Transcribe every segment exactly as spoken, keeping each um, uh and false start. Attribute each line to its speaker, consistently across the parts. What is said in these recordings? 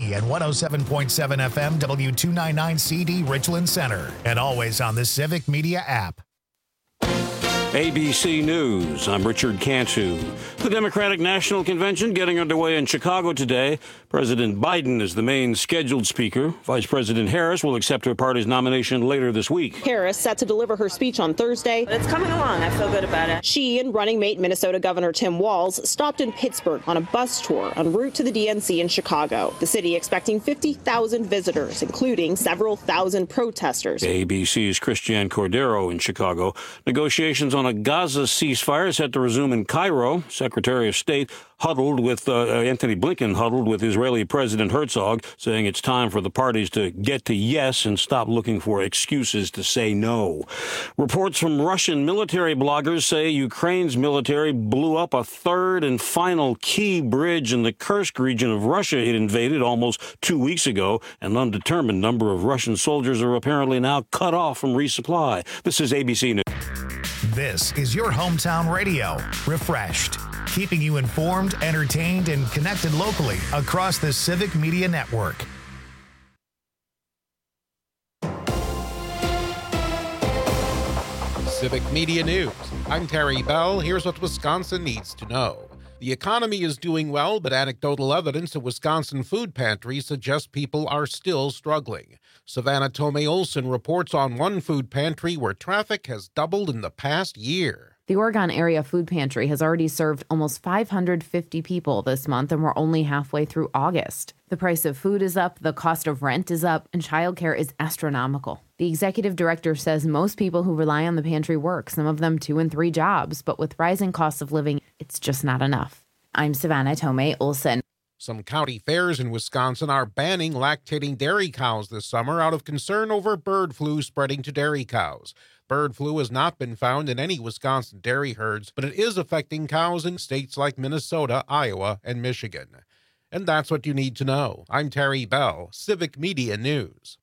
Speaker 1: D and one oh seven point seven F M W two ninety-nine C D Richland Center. And always on the Civic Media app.
Speaker 2: A B C News, I'm Richard Cantu. The Democratic National Convention getting underway in Chicago today. President Biden is the main scheduled speaker. Vice President Harris will accept her party's nomination later this week.
Speaker 3: Harris set to deliver her speech on Thursday.
Speaker 4: It's coming along. I feel good about it.
Speaker 3: She and running mate Minnesota Governor Tim Walz stopped in Pittsburgh on a bus tour en route to the D N C in Chicago. The city expecting fifty thousand visitors, including several thousand protesters.
Speaker 2: A B C's Christiane Cordero in Chicago. Negotiations on a Gaza ceasefire set to resume in Cairo. Secretary of State huddled with uh, Anthony Blinken huddled with Israeli President Herzog, saying it's time for the parties to get to yes and stop looking for excuses to say no. Reports from Russian military bloggers say Ukraine's military blew up a third and final key bridge in the Kursk region of Russia it invaded almost two weeks ago. An undetermined number of Russian soldiers are apparently now cut off from resupply. This is A B C News.
Speaker 1: This is your hometown radio, refreshed, keeping you informed, entertained, and connected locally across the Civic Media Network.
Speaker 5: Civic Media News. I'm Terry Bell. Here's what Wisconsin needs to know. The economy is doing well, but anecdotal evidence at Wisconsin food pantries suggests people are still struggling. Savannah Tomei Olson reports on one food pantry where traffic has doubled in the past year.
Speaker 6: The Oregon Area Food Pantry has already served almost five hundred fifty people this month, and we're only halfway through August. The price of food is up, the cost of rent is up, and childcare is astronomical. The executive director says most people who rely on the pantry work, some of them two and three jobs, but with rising costs of living, it's just not enough. I'm Savannah Tomei Olson.
Speaker 5: Some county fairs in Wisconsin are banning lactating dairy cows this summer out of concern over bird flu spreading to dairy cows. Bird flu has not been found in any Wisconsin dairy herds, but it is affecting cows in states like Minnesota, Iowa, and Michigan. And that's what you need to know. I'm Terry Bell, Civic Media News.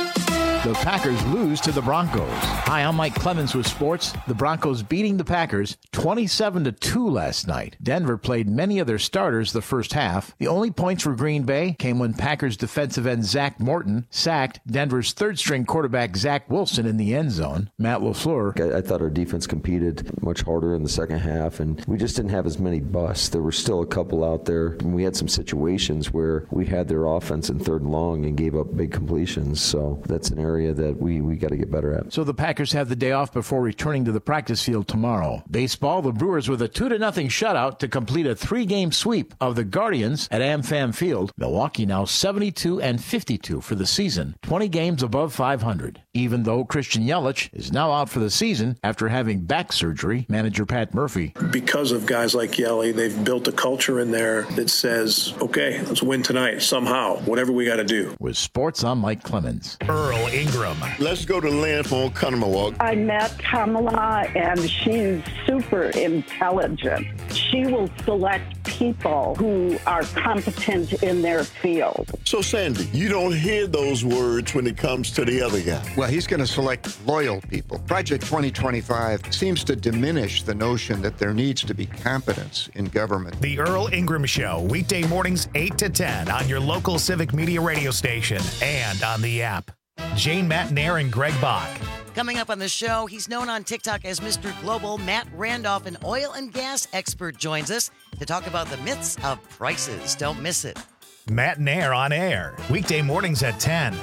Speaker 7: The Packers lose to the Broncos. Hi, I'm Mike Clemens with sports. The Broncos beating the Packers twenty-seven to two last night. Denver played many of their starters the first half. The only points for Green Bay came when Packers defensive end Zach Morton sacked Denver's third-string quarterback Zach Wilson in the end zone. Matt LaFleur.
Speaker 8: I, I thought our defense competed much harder in the second half, and we just didn't have as many busts. There were still a couple out there, and we had some situations where we had their offense in third and long and gave up big completions. So that's an area that we, we got to get better at.
Speaker 7: So the Packers have the day off before returning to the practice field tomorrow. Baseball, the Brewers with a two to nothing shutout to complete a three-game sweep of the Guardians at AmFam Field. Milwaukee now seventy-two and fifty-two for the season, twenty games above five hundred. Even though Christian Yelich is now out for the season after having back surgery, manager Pat Murphy.
Speaker 9: Because of guys like Yelly, they've built a culture in there that says, okay, let's win tonight somehow, whatever we got to do.
Speaker 7: With sports, I'm Mike Clemens.
Speaker 1: Earl Ingram.
Speaker 10: Let's go to Lynn from Oconomowoc.
Speaker 11: I met Kamala, and she's super intelligent. She will select people who are competent in their field.
Speaker 10: So, Sandy, you don't hear those words when it comes to the other guy.
Speaker 12: Well, he's going to select loyal people. Project twenty twenty-five seems to diminish the notion that there needs to be competence in government.
Speaker 1: The Earl Ingram Show, weekday mornings eight to ten on your local Civic Media radio station and on the app. Jane Matnair and Greg Bach.
Speaker 13: Coming up on the show, he's known on TikTok as Mister Global. Matt Randolph, an oil and gas expert, joins us to talk about the myths of prices. Don't miss it.
Speaker 1: Matnair on air, weekday mornings at ten.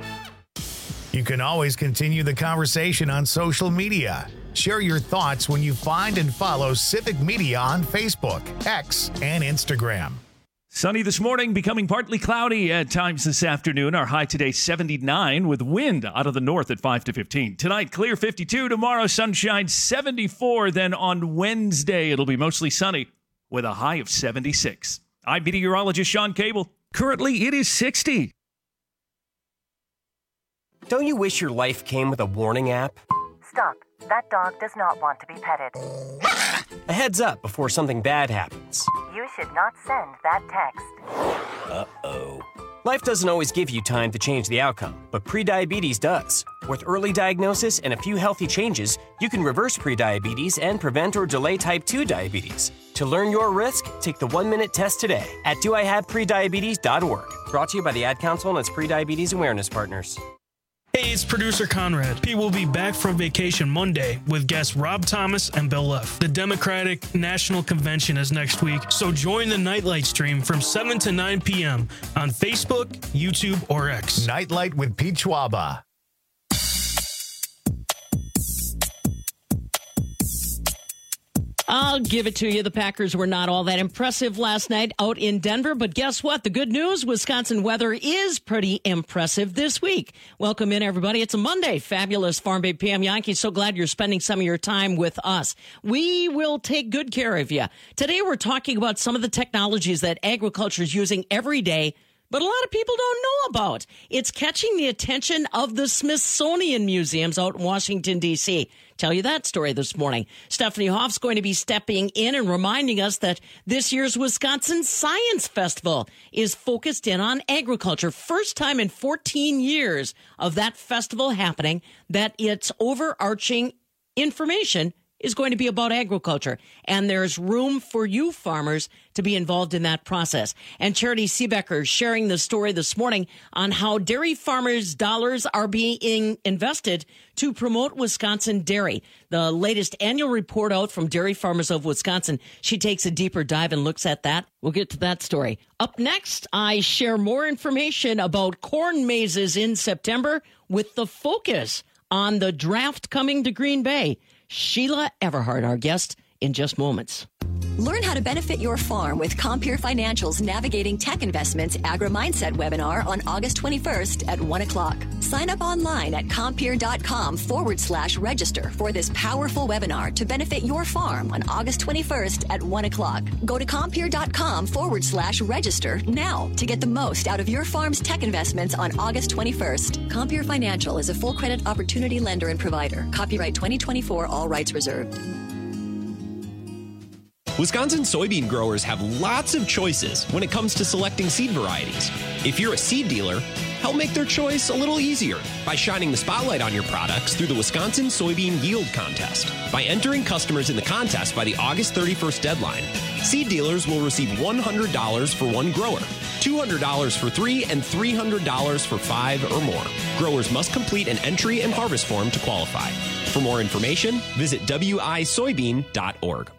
Speaker 1: You can always continue the conversation on social media. Share your thoughts when you find and follow Civic Media on Facebook, X, and Instagram.
Speaker 14: Sunny this morning, becoming partly cloudy at times this afternoon. Our high today, seventy-nine, with wind out of the north at five to fifteen. Tonight, clear fifty-two. Tomorrow, sunshine seventy-four. Then on Wednesday, it'll be mostly sunny with a high of seventy-six. I'm meteorologist Sean Cable. Currently, it is sixty.
Speaker 15: Don't you wish your life came with a warning app?
Speaker 16: Stop. That dog does not want to be petted.
Speaker 15: A heads up before something bad happens.
Speaker 16: You should not send that text.
Speaker 15: Uh-oh. Life doesn't always give you time to change the outcome, but prediabetes does. With early diagnosis and a few healthy changes, you can reverse prediabetes and prevent or delay type two diabetes. To learn your risk, take the one-minute test today at do I have prediabetes dot org. Brought to you by the Ad Council and its pre-diabetes awareness partners.
Speaker 17: Hey, it's producer Conrad. Pete will be back from vacation Monday with guests Rob Thomas and Bill Leff. The Democratic National Convention is next week, so join the Nightlight stream from seven to nine p.m. on Facebook, YouTube, or X.
Speaker 1: Nightlight with Pete Schwaba.
Speaker 18: I'll give it to you. The Packers were not all that impressive last night out in Denver. But guess what? The good news, Wisconsin weather is pretty impressive this week. Welcome in, everybody. It's a Monday. Fabulous Farm Babe P M Yankees. So glad you're spending some of your time with us. We will take good care of you. Today, we're talking about some of the technologies that agriculture is using every day, but a lot of people don't know about. It's catching the attention of the Smithsonian Museums out in Washington, D C Tell you that story this morning. Stephanie Hoff's going to be stepping in and reminding us that this year's Wisconsin Science Festival is focused in on agriculture. First time in fourteen years of that festival happening that its overarching information is going to be about agriculture. And there's room for you farmers to be involved in that process. And Charity Seebecker sharing the story this morning on how dairy farmers' dollars are being invested to promote Wisconsin dairy. The latest annual report out from Dairy Farmers of Wisconsin. She takes a deeper dive and looks at that. We'll get to that story. Up next, I share more information about corn mazes in September with the focus on the draft coming to Green Bay. Sheila Everhart, our guest, in just moments.
Speaker 19: Learn how to benefit your farm with Compeer Financial's Navigating Tech Investments Agri-Mindset webinar on August twenty-first at one o'clock. Sign up online at Compeer.com forward slash register for this powerful webinar to benefit your farm on August twenty-first at one o'clock. Go to Compeer.com forward slash register now to get the most out of your farm's tech investments on August twenty-first. Compeer Financial is a full credit opportunity lender and provider. Copyright twenty twenty-four, all rights reserved.
Speaker 20: Wisconsin soybean growers have lots of choices when it comes to selecting seed varieties. If you're a seed dealer, help make their choice a little easier by shining the spotlight on your products through the Wisconsin Soybean Yield Contest. By entering customers in the contest by the August thirty-first deadline, seed dealers will receive one hundred dollars for one grower, two hundred dollars for three, and three hundred dollars for five or more. Growers must complete an entry and harvest form to qualify. For more information, visit w i soybean dot org.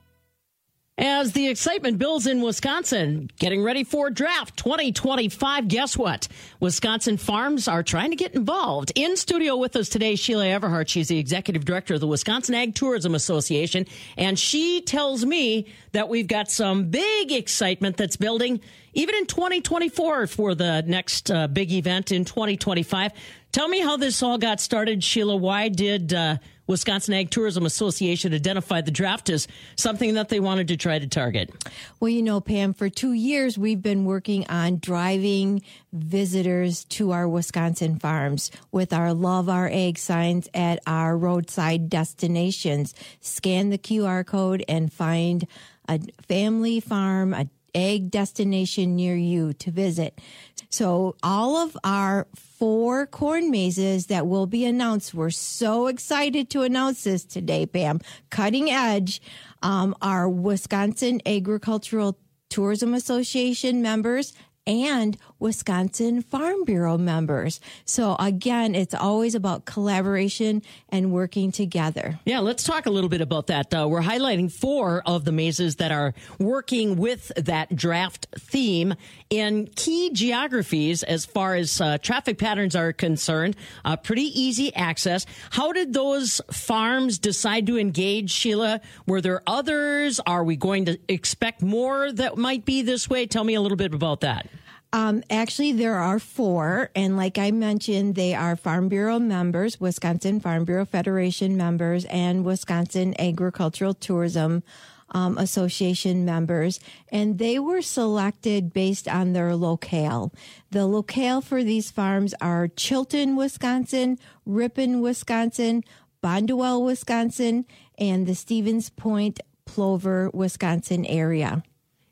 Speaker 18: As the excitement builds in Wisconsin, getting ready for draft twenty twenty-five, guess what? Wisconsin farms are trying to get involved. In studio with us today, Sheila Everhart. She's the executive director of the Wisconsin Ag Tourism Association, and she tells me that we've got some big excitement that's building even in twenty twenty-four for the next uh, big event in twenty twenty-five. Tell me how this all got started, Sheila. Why did uh, Wisconsin Ag Tourism Association identify the draft as something that they wanted to try to target?
Speaker 21: Well, you know, Pam, for two years, we've been working on driving visitors to our Wisconsin farms with our Love Our Ag signs at our roadside destinations. Scan the Q R code and find a family farm, a ag destination near you to visit. So all of our four corn mazes that will be announced, we're so excited to announce this today, Pam. Cutting edge, um, our Wisconsin Agricultural Tourism Association members and Wisconsin Farm Bureau members. So again, it's always about collaboration and working together.
Speaker 18: Yeah, let's talk a little bit about that. Uh, we're highlighting four of the mazes that are working with that draft theme in key geographies as far as uh, traffic patterns are concerned. Uh, pretty easy access. How did those farms decide to engage, Sheila? Were there others? Are we going to expect more that might be this way? Tell me a little bit about that.
Speaker 21: Um, actually, there are four, and like I mentioned, they are Farm Bureau members, Wisconsin Farm Bureau Federation members, and Wisconsin Agricultural Tourism um, Association members, and they were selected based on their locale. The locale for these farms are Chilton, Wisconsin, Ripon, Wisconsin, Bonduel, Wisconsin, and the Stevens Point, Plover, Wisconsin area.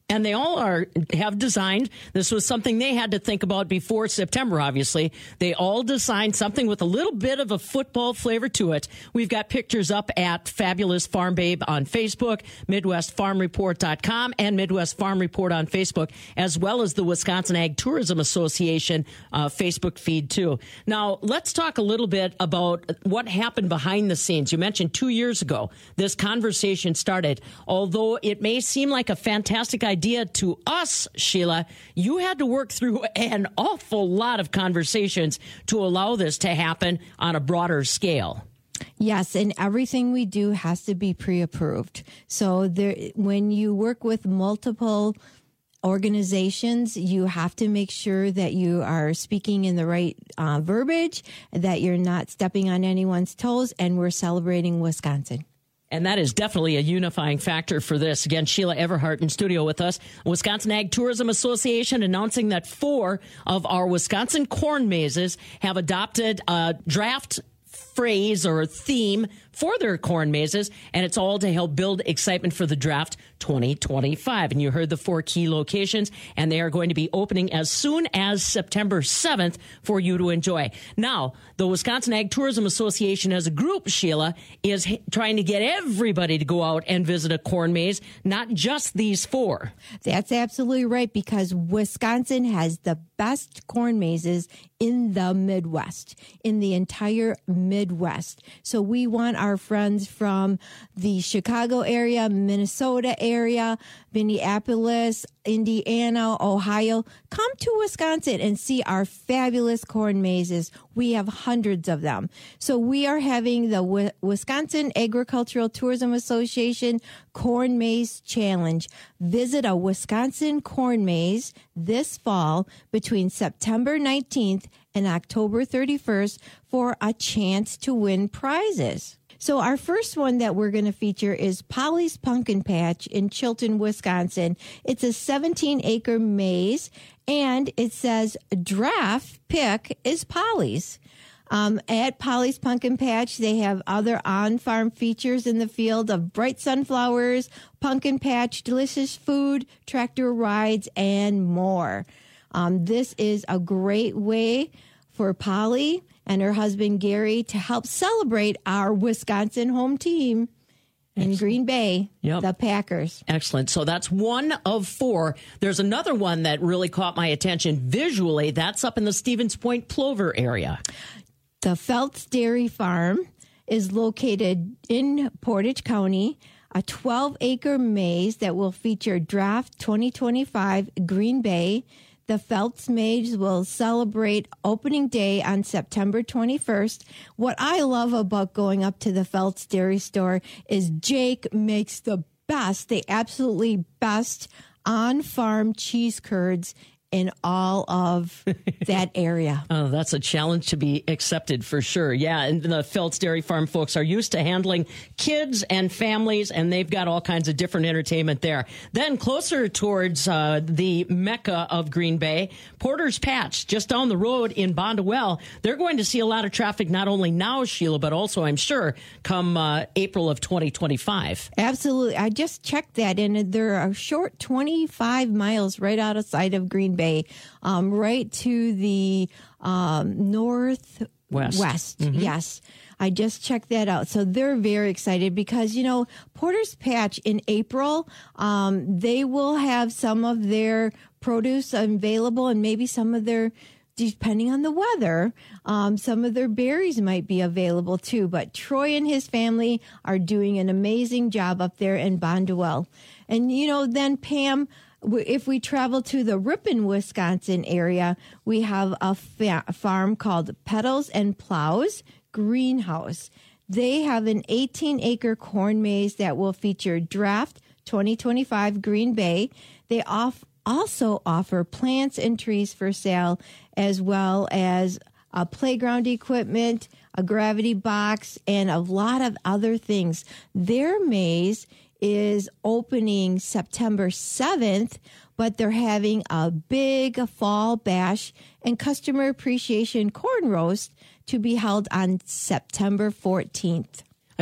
Speaker 18: And they all are have designed, this was something they had to think about before September, obviously. They all designed something with a little bit of a football flavor to it. We've got pictures up at Fabulous Farm Babe on Facebook, Midwest Farm Report dot com, and Midwest Farm Report on Facebook, as well as the Wisconsin Ag Tourism Association uh, Facebook feed, too. Now, let's talk a little bit about what happened behind the scenes. You mentioned two years ago, this conversation started. Although it may seem like a fantastic idea, idea to us, Sheila, you had to work through an awful lot of conversations to allow this to happen on a broader scale.
Speaker 21: Yes, and everything we do has to be pre-approved. So there, when you work with multiple organizations, you have to make sure that you are speaking in the right uh, verbiage, that you're not stepping on anyone's toes, and we're celebrating Wisconsin.
Speaker 18: And that is definitely a unifying factor for this. Again, Sheila Everhart in studio with us. Wisconsin Ag Tourism Association announcing that four of our Wisconsin corn mazes have adopted a draft phrase or theme for their corn mazes, and it's all to help build excitement for the draft twenty twenty-five. And you heard the four key locations, and they are going to be opening as soon as September seventh for you to enjoy. Now, the Wisconsin Ag Tourism Association as a group, Sheila, is h- trying to get everybody to go out and visit a corn maze, not just these four.
Speaker 21: That's absolutely right, because Wisconsin has the best corn mazes in the Midwest, in the entire Midwest. So we want our friends from the Chicago area, Minnesota area, Minneapolis, Indiana, Ohio, come to Wisconsin and see our fabulous corn mazes. We have hundreds of them. So we are having the w- Wisconsin Agricultural Tourism Association Corn Maze Challenge. Visit a Wisconsin corn maze this fall between September nineteenth and October thirty-first for a chance to win prizes. So our first one that we're going to feature is Polly's Pumpkin Patch in Chilton, Wisconsin. It's a seventeen acre maze, and it says draft pick is Polly's. Um, at Polly's Pumpkin Patch, they have other on-farm features in the field of bright sunflowers, pumpkin patch, delicious food, tractor rides, and more. Um, this is a great way for Polly and her husband Gary to help celebrate our Wisconsin home team in Excellent. Green Bay, yep. the Packers.
Speaker 18: Excellent. So that's one of four. There's another one that really caught my attention visually. That's up in the Stevens Point Plover area.
Speaker 21: The Feltz Dairy Farm is located in Portage County, a twelve acre maze that will feature Draft twenty twenty-five Green Bay. The Feltz Maze will celebrate opening day on September twenty-first. What I love about going up to the Feltz Dairy Store is Jake makes the best, the absolutely best on-farm cheese curds in all of that area.
Speaker 18: Oh, that's a challenge to be accepted for sure. Yeah, and the Feltz Dairy Farm folks are used to handling kids and families, and they've got all kinds of different entertainment there. Then closer towards uh, the mecca of Green Bay, Porter's Patch, just down the road in Bondwell. They're going to see a lot of traffic not only now, Sheila, but also, I'm sure, come uh, April of twenty twenty-five.
Speaker 21: Absolutely. I just checked that, and they're a short twenty-five miles right outside of Green Bay. Um, right to the um, northwest. West. Mm-hmm. Yes. I just checked that out. So they're very excited because, you know, Porter's Patch in April, um, they will have some of their produce available and maybe some of their, depending on the weather, um, some of their berries might be available too. But Troy and his family are doing an amazing job up there in Bondwell. And, you know, then Pam, if we travel to the Ripon, Wisconsin area, we have a fa- farm called Pedals and Plows Greenhouse. They have an eighteen acre corn maze that will feature Draft twenty twenty-five Green Bay. They off- also offer plants and trees for sale, as well as uh, playground equipment, a gravity box, and a lot of other things. Their maze is opening September seventh, but they're having a big fall bash and customer appreciation corn roast to be held on September fourteenth.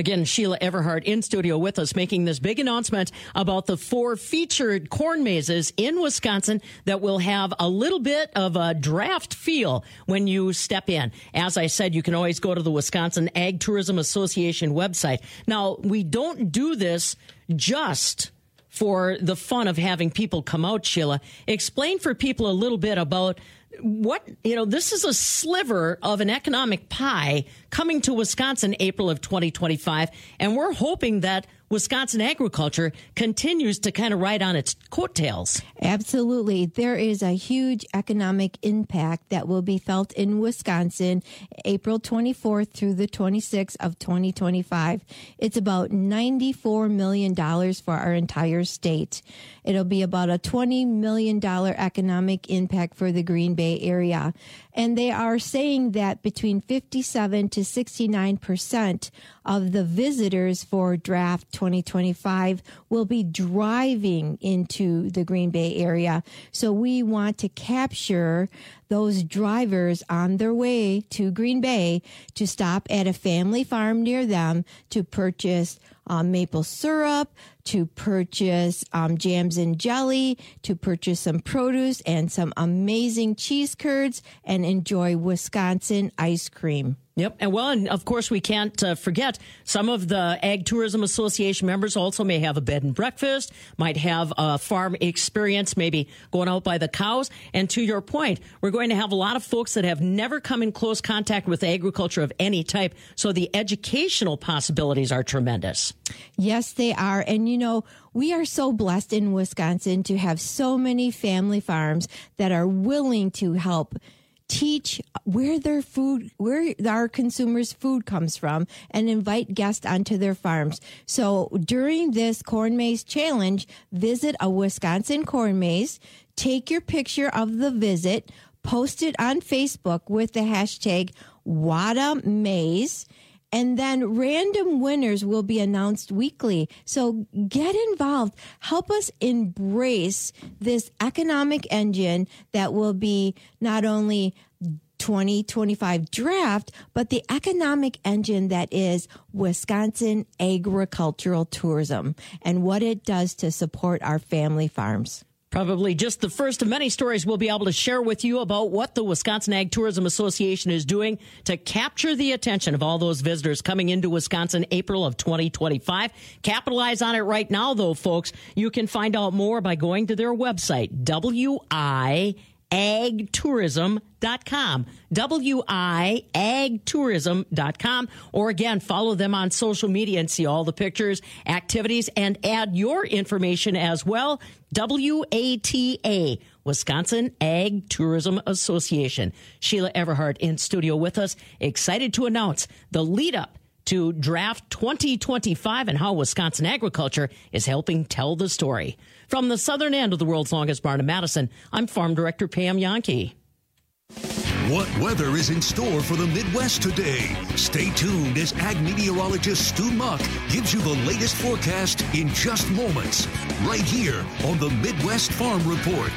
Speaker 18: Again, Sheila Everhart in studio with us, making this big announcement about the four featured corn mazes in Wisconsin that will have a little bit of a draft feel when you step in. As I said, you can always go to the Wisconsin Ag Tourism Association website. Now, we don't do this just for the fun of having people come out, Sheila. Explain for people a little bit about what, you know, this is a sliver of an economic pie coming to Wisconsin April of twenty twenty-five, and we're hoping that Wisconsin agriculture continues to kind of ride on its coattails.
Speaker 21: Absolutely. There is a huge economic impact that will be felt in Wisconsin April twenty-fourth through the twenty-sixth of twenty twenty-five. It's about ninety-four million dollars for our entire state. It'll be about a twenty million dollars economic impact for the Green Bay area. And they are saying that between fifty-seven to sixty-nine percent of the visitors for Draft twenty twenty-five will be driving into the Green Bay area. So we want to capture those drivers on their way to Green Bay to stop at a family farm near them to purchase um, maple syrup, to purchase um, jams and jelly, to purchase some produce and some amazing cheese curds, and enjoy Wisconsin ice cream.
Speaker 18: Yep. And well, and of course, we can't uh, forget some of the Ag Tourism Association members also may have a bed and breakfast, might have a farm experience, maybe going out by the cows. And to your point, we're going to have a lot of folks that have never come in close contact with agriculture of any type. So the educational possibilities are tremendous.
Speaker 21: Yes, they are. And, you know, we are so blessed in Wisconsin to have so many family farms that are willing to help teach where their food, where our consumers' food comes from, and invite guests onto their farms. So during this Corn Maze Challenge, visit a Wisconsin corn maze, take your picture of the visit, post it on Facebook with the hashtag Wada Maze, and then random winners will be announced weekly. So get involved. Help us embrace this economic engine that will be not only twenty twenty-five draft, but the economic engine that is Wisconsin agricultural tourism and what it does to support our family farms.
Speaker 18: Probably just the first of many stories we'll be able to share with you about what the Wisconsin Ag Tourism Association is doing to capture the attention of all those visitors coming into Wisconsin April of twenty twenty-five. Capitalize on it right now, though, folks. You can find out more by going to their website, W I ag tourism dot com, W I ag tourism dot com, or again, follow them on social media and see all the pictures, activities, and add your information as well. W A T A, Wisconsin Ag Tourism Association. Sheila Everhart in studio with us, excited to announce the lead up to Draft twenty twenty-five and how Wisconsin agriculture is helping tell the story. From the southern end of the world's longest barn in Madison, I'm Farm Director Pam Yankee.
Speaker 4: What weather is in store for the Midwest today? Stay tuned as ag meteorologist Stu Muck gives you the latest forecast in just moments, right here on the Midwest Farm Report.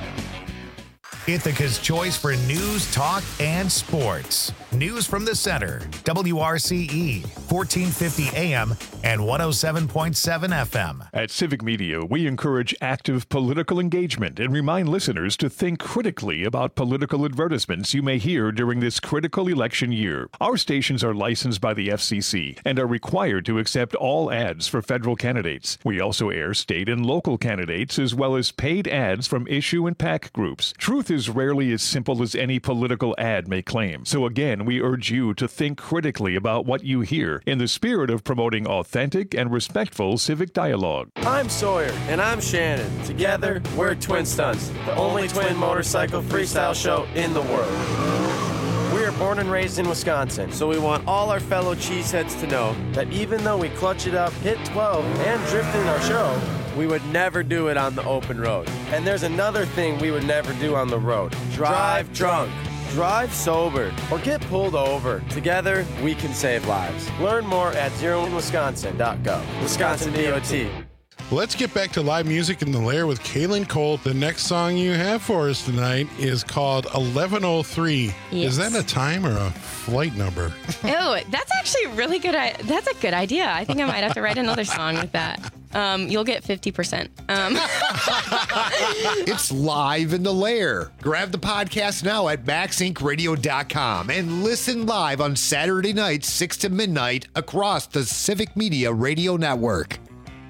Speaker 1: Ithaca's choice for news, talk, and sports. News from the center. W R C E, fourteen fifty A M and one oh seven point seven F M.
Speaker 22: At Civic Media, we encourage active political engagement and remind listeners to think critically about political advertisements you may hear during this critical election year. Our stations are licensed by the F C C and are required to accept all ads for federal candidates. We also air state and local candidates as well as paid ads from issue and PAC groups. Truth is rarely as simple as any political ad may claim. So again, we urge you to think critically about what you hear in the spirit of promoting authentic and respectful civic dialogue.
Speaker 23: I'm Sawyer, and I'm Shannon. Together, we're Twin Stunts, the only twin motorcycle freestyle show in the world. We are born and raised in Wisconsin, so we want all our fellow cheeseheads to know that even though we clutch it up, hit twelve, and drift in our show, we would never do it on the open road. And there's another thing we would never do on the road. Drive drunk. Drive sober or get pulled over. Together, we can save lives. Learn more at zero in wisconsin dot gov. Wisconsin D O T.
Speaker 2: Let's get back to live music in the Lair with Kaylin Colt. The next song you have for us tonight is called eleven oh three.
Speaker 3: Yes.
Speaker 2: Is that a time or a flight number?
Speaker 3: Oh, that's actually really good. I- That's a good idea. I think I might have to write another song with that. Um, you'll get fifty percent. Um.
Speaker 6: It's live in the Lair. Grab the podcast now at max inc radio dot com and listen live on Saturday nights, six to midnight, across the Civic Media Radio Network.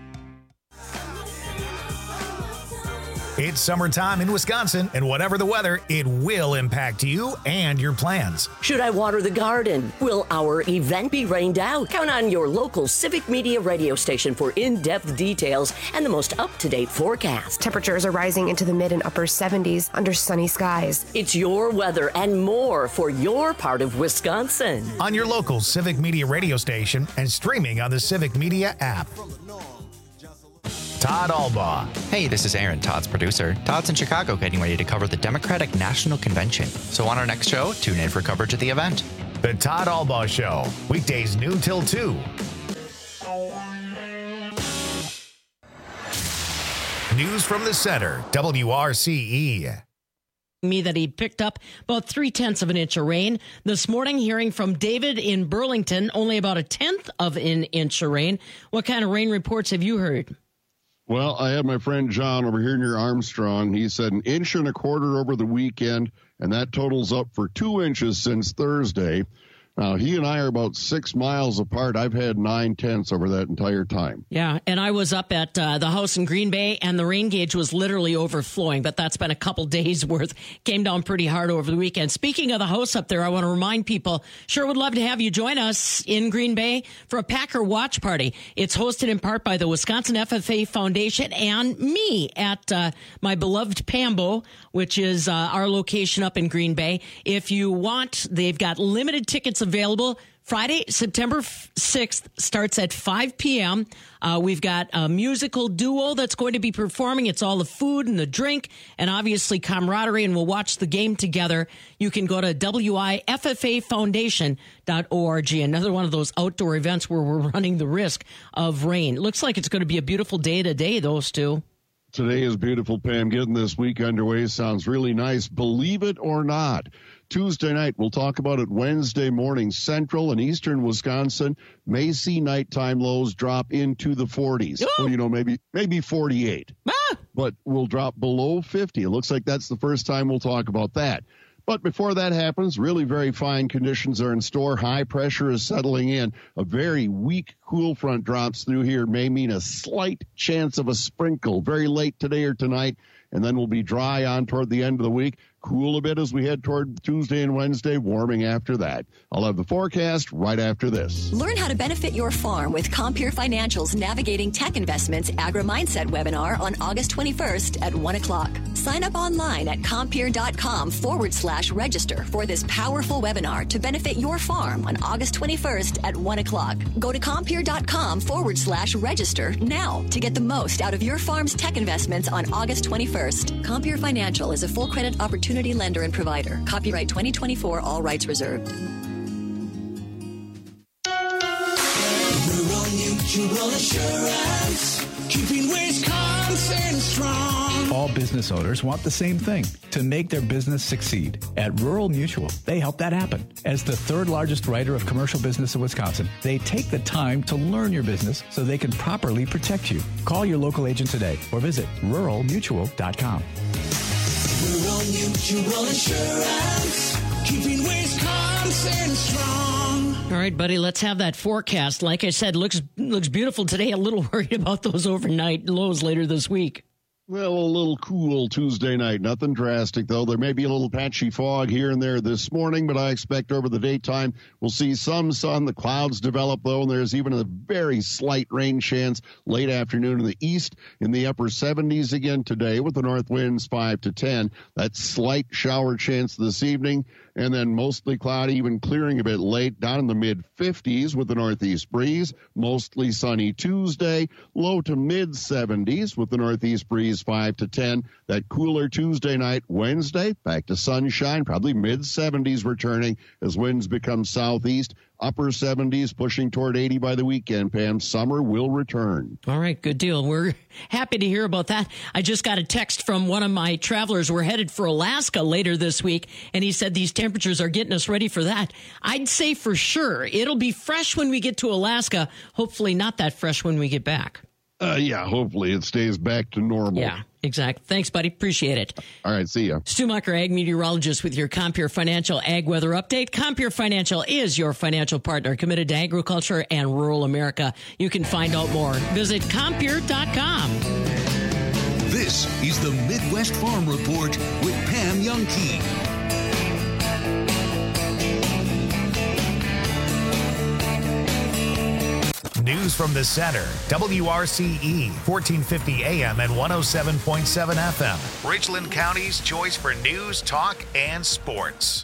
Speaker 1: It's summertime in Wisconsin, and whatever the weather, it will impact you and your plans.
Speaker 24: Should I water the garden? Will our event be rained out? Count on your local Civic Media radio station for in-depth details and the most up-to-date forecast.
Speaker 25: Temperatures are rising into the mid and upper seventies under sunny skies.
Speaker 24: It's your weather and more for your part of Wisconsin.
Speaker 1: On your local Civic Media radio station and streaming on the Civic Media app. Todd Albaugh.
Speaker 26: Hey, this is Aaron, Todd's producer. Todd's in Chicago getting ready to cover the Democratic National Convention. So on our next show, tune in for coverage of the event.
Speaker 1: The Todd Albaugh Show, weekdays noon till two. News from the center, W R C E.
Speaker 18: Me that he picked up about three tenths of an inch of rain this morning. Hearing from David in Burlington, only about a tenth of an inch of rain. What kind of rain reports have you heard?
Speaker 27: Well, I had my friend John over here near Armstrong. He said an inch and a quarter over the weekend, and that totals up for two inches since Thursday. Now, he and I are about six miles apart. I've had nine tenths over that entire time.
Speaker 18: Yeah, and I was up at uh, the house in Green Bay, and the rain gauge was literally overflowing, but that's been a couple days worth. Came down pretty hard over the weekend. Speaking of the house up there, I want to remind people, sure would love to have you join us in Green Bay for a Packer watch party. It's hosted in part by the Wisconsin F F A Foundation and me at uh, my beloved Pambo, which is uh, our location up in Green Bay. If you want, they've got limited tickets available. Friday, September sixth, starts at five p.m. Uh, we've got a musical duo that's going to be performing. It's all the food and the drink and obviously camaraderie, and we'll watch the game together. You can go to W I F F A foundation dot org. Another one of those outdoor events where we're running the risk of rain. Looks like it's going to be a beautiful day today, those two.
Speaker 27: Today is beautiful, Pam. Getting this week underway sounds really nice. Believe it or not, Tuesday night, we'll talk about it Wednesday morning. Central and eastern Wisconsin may see nighttime lows drop into the forties. Well, you know, maybe maybe forty-eight. Ah! But we'll drop below fifty. It looks like that's the first time we'll talk about that. But before that happens, really very fine conditions are in store. High pressure is settling in. A very weak cool front drops through here. May mean a slight chance of a sprinkle very late today or tonight. And then we'll be dry on toward the end of the week. Cool a bit as we head toward Tuesday and Wednesday, warming after that. I'll have the forecast right after this.
Speaker 19: Learn how to benefit your farm with Compeer Financial's Navigating Tech Investments Agri-Mindset webinar on August twenty-first at one o'clock. Sign up online at compeer.com forward slash register for this powerful webinar to benefit your farm on August twenty-first at one o'clock. Go to compeer.com forward slash register now to get the most out of your farm's tech investments on August twenty-first. Compeer Financial is a full credit opportunity lender and provider. Copyright twenty twenty-four, all rights reserved.
Speaker 28: Rural Mutual Assurance, keeping Wisconsin strong.
Speaker 29: All business owners want the same thing, to make their business succeed. At Rural Mutual, they help that happen. As the third largest writer of commercial business in Wisconsin, they take the time to learn your business so they can properly protect you. Call your local agent today or visit rural mutual dot com.
Speaker 28: Rural Mutual Insurance, keeping Wisconsin strong.
Speaker 18: All right, buddy, let's have that forecast. Like I said, looks looks beautiful today. A little worried about those overnight lows later this week.
Speaker 27: Well, a little cool Tuesday night. Nothing drastic, though. There may be a little patchy fog here and there this morning, but I expect over the daytime we'll see some sun. The clouds develop, though, and there's even a very slight rain chance late afternoon in the east, in the upper seventies again today with the north winds five to ten. That slight shower chance this evening, and then mostly cloudy, even clearing a bit late, down in the mid-fifties with the northeast breeze. Mostly sunny Tuesday, low to mid-seventies with the northeast breeze five to ten. That cooler Tuesday night. Wednesday, back to sunshine, probably mid-seventies returning as winds become southeast. Upper seventies, pushing toward eighty by the weekend, Pam. Summer will return.
Speaker 18: All right, good deal. We're happy to hear about that. I just got a text from one of my travelers. We're headed for Alaska later this week, and he said these temperatures are getting us ready for that. I'd say for sure it'll be fresh when we get to Alaska. Hopefully not that fresh when we get back.
Speaker 27: Uh, yeah, hopefully it stays back to normal.
Speaker 18: Yeah, exactly. Thanks, buddy. Appreciate it.
Speaker 27: All right, see ya.
Speaker 18: Stu Mucker, ag meteorologist with your Compeer Financial Ag Weather Update. Compeer Financial is your financial partner committed to agriculture and rural America. You can find out more. Visit Compeer dot com.
Speaker 4: This is the Midwest Farm Report with Pam Youngkey.
Speaker 1: News from the center. W R C E, fourteen fifty A M and one oh seven point seven F M. Richland County's choice for news, talk, and sports.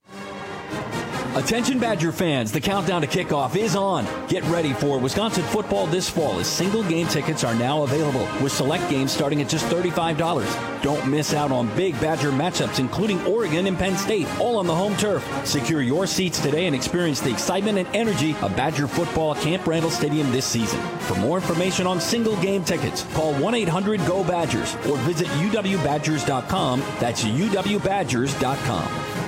Speaker 5: Attention Badger fans, the countdown to kickoff is on. Get ready for Wisconsin football this fall as single game tickets are now available with select games starting at just thirty-five dollars. Don't miss out on big Badger matchups including Oregon and Penn State, all on the home turf. Secure your seats today and experience the excitement and energy of Badger football at Camp Randall Stadium this season. For more information on single game tickets, call one eight hundred G O Badgers or visit U W Badgers dot com. That's U W Badgers dot com.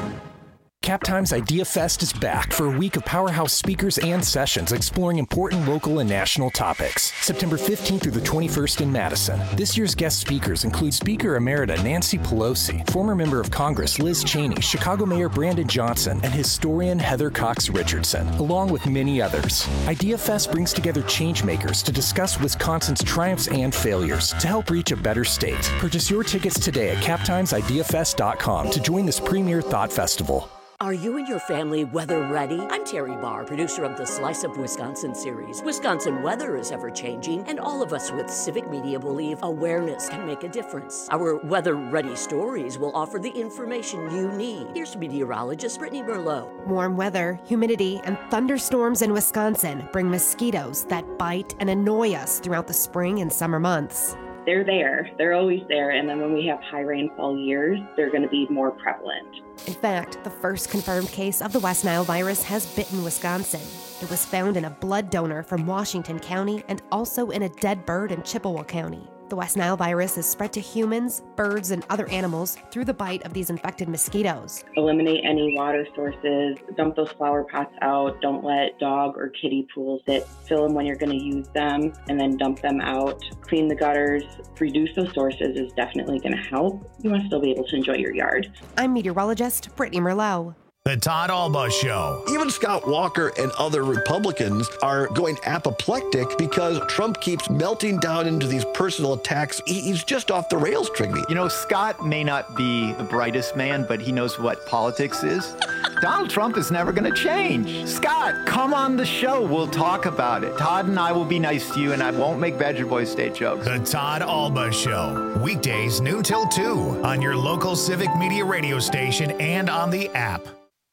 Speaker 7: Captime's Idea Fest is back for a week of powerhouse speakers and sessions exploring important local and national topics. September fifteenth through the twenty-first in Madison. This year's guest speakers include Speaker Emerita Nancy Pelosi, former member of Congress Liz Cheney, Chicago Mayor Brandon Johnson, and historian Heather Cox Richardson, along with many others. Idea Fest brings together changemakers to discuss Wisconsin's triumphs and failures to help reach a better state. Purchase your tickets today at captimes idea fest dot com to join this premier thought festival.
Speaker 24: Are you and your family weather ready? I'm Terry Barr, producer of the Slice of Wisconsin series. Wisconsin weather is ever changing, and all of us with Civic Media believe awareness can make a difference. Our weather ready stories will offer the information you need. Here's meteorologist Brittany Merlot.
Speaker 25: Warm weather, humidity, and thunderstorms in Wisconsin bring mosquitoes that bite and annoy us throughout the spring and summer months.
Speaker 8: They're there. They're always there. And then when we have high rainfall years, they're going to be more prevalent.
Speaker 25: In fact, the first confirmed case of the West Nile virus has bitten Wisconsin. It was found in a blood donor from Washington County and also in a dead bird in Chippewa County. The West Nile virus is spread to humans, birds, and other animals through the bite of these infected mosquitoes.
Speaker 8: Eliminate any water sources, dump those flower pots out, don't let dog or kitty pools sit, fill them when you're going to use them, and then dump them out. Clean the gutters, reduce those sources is definitely going to help. You want to still be able to enjoy your yard.
Speaker 25: I'm meteorologist Brittany Merlot.
Speaker 1: The Todd Alba Show.
Speaker 9: Even Scott Walker and other Republicans are going apoplectic because Trump keeps melting down into these personal attacks. He's just off the rails, Trigby.
Speaker 10: You know, Scott may not be the brightest man, but he knows what politics is. Donald Trump is never going to change. Scott, come on the show. We'll talk about it. Todd and I will be nice to you, and I won't make Badger Boy State jokes.
Speaker 1: The Todd Alba Show. Weekdays noon till two on your local Civic Media radio station and on the app.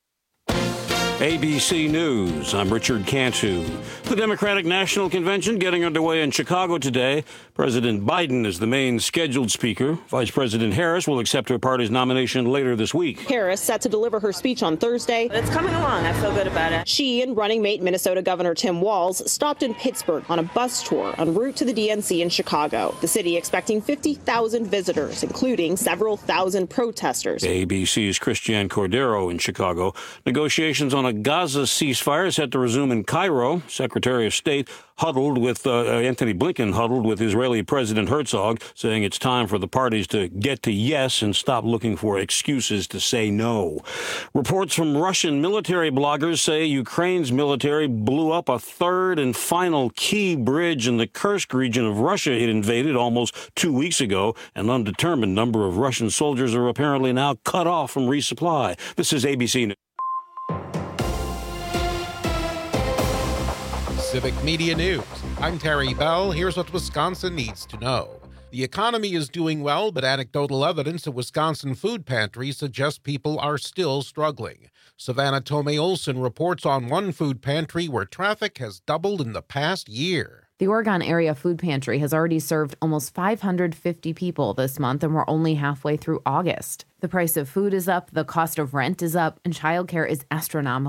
Speaker 11: A B C News, I'm Richard Cantu. The Democratic National Convention getting underway in Chicago today. President Biden is the main scheduled speaker. Vice President Harris will accept her party's nomination later this week.
Speaker 12: Harris set to deliver her speech on Thursday. It's coming along. I feel good about it. She and running mate Minnesota Governor Tim Walz stopped in Pittsburgh on a bus tour en route to the D N C in Chicago. The city expecting fifty thousand visitors, including several thousand protesters.
Speaker 11: A B C's Christiane Cordero in Chicago. Negotiations on a Gaza ceasefire set to resume in Cairo. Secretary of State huddled with uh, Anthony Blinken huddled with Israeli President Herzog, saying it's time for the parties to get to yes and stop looking for excuses to say no. Reports from Russian military bloggers say Ukraine's military blew up a third and final key bridge in the Kursk region of Russia it invaded almost two weeks ago. An undetermined number of Russian soldiers are apparently now cut off from resupply. This is A B C News.
Speaker 13: Civic Media News. I'm Terry Bell. Here's what Wisconsin needs to know. The economy is doing well, but anecdotal evidence at Wisconsin food pantries suggests people are still struggling. Savannah Tomei Olson reports on one food pantry where traffic has doubled in the past year.
Speaker 14: The Oregon Area Food Pantry has already served almost five hundred fifty people this month, and we're only halfway through August. The price of food is up, the cost of rent is up, and childcare is astronomical.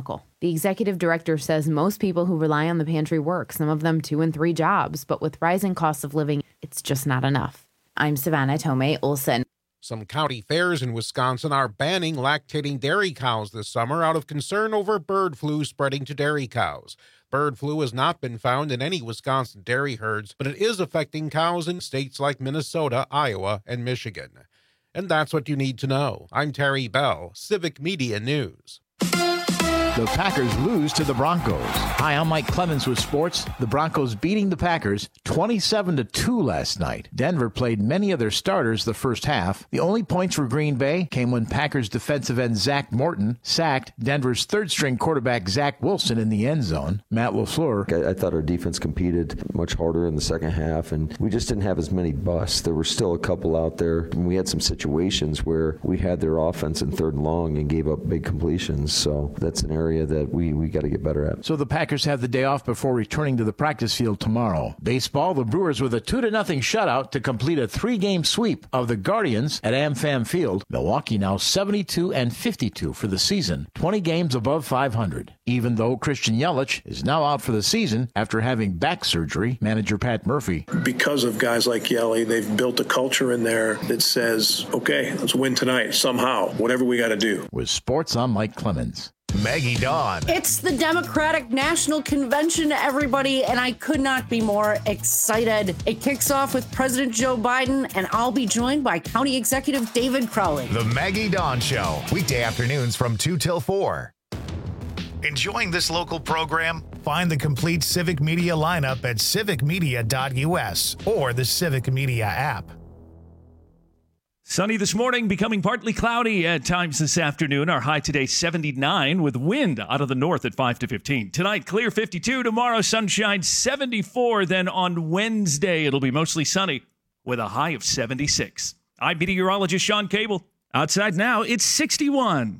Speaker 14: The executive director says most people who rely on the pantry work, some of them two and three jobs, but with rising costs of living, it's just not enough. I'm Savannah Tomei Olson.
Speaker 13: Some county fairs in Wisconsin are banning lactating dairy cows this summer out of concern over bird flu spreading to dairy cows. Bird flu has not been found in any Wisconsin dairy herds, but it is affecting cows in states like Minnesota, Iowa, and Michigan. And that's what you need to know. I'm Terry Bell, Civic Media News.
Speaker 2: The Packers lose to the Broncos. Hi, I'm Mike Clemens with sports. The Broncos beating the Packers twenty-seven to two last night. Denver played many of their starters the first half. The only points for Green Bay came when Packers defensive end Zach Morton sacked Denver's third-string quarterback Zach Wilson in the end zone. Matt LaFleur.
Speaker 3: I, I thought our defense competed much harder in the second half, and we just didn't have as many busts. There were still a couple out there. And we had some situations where we had their offense in third and long and gave up big completions. So that's an area that we, we got to get better at.
Speaker 2: So the Packers have the day off before returning to the practice field tomorrow. Baseball, the Brewers with a two to nothing shutout to complete a three-game sweep of the Guardians at AmFam Field. Milwaukee now seventy-two and fifty-two for the season, twenty games above five hundred. Even though Christian Yelich is now out for the season after having back surgery, manager Pat Murphy.
Speaker 15: Because of guys like Yelly, they've built a culture in there that says, okay, let's win tonight somehow, whatever we got to do.
Speaker 2: With sports, I'm Mike Clemens.
Speaker 1: Maggie Dawn.
Speaker 16: It's the Democratic National Convention, everybody, and I could not be more excited. It kicks off with President Joe Biden, and I'll be joined by County Executive David Crowley.
Speaker 1: The Maggie Dawn Show, weekday afternoons from two till four. Enjoying this local program? Find the complete Civic Media lineup at civic media dot u s or the Civic Media app.
Speaker 17: Sunny this morning, becoming partly cloudy at times this afternoon. Our high today, seventy-nine, with wind out of the north at five to fifteen. Tonight, clear fifty-two. Tomorrow, sunshine, seventy-four. Then on Wednesday, it'll be mostly sunny with a high of seventy-six. I'm meteorologist Sean Cable. Outside now, it's sixty-one.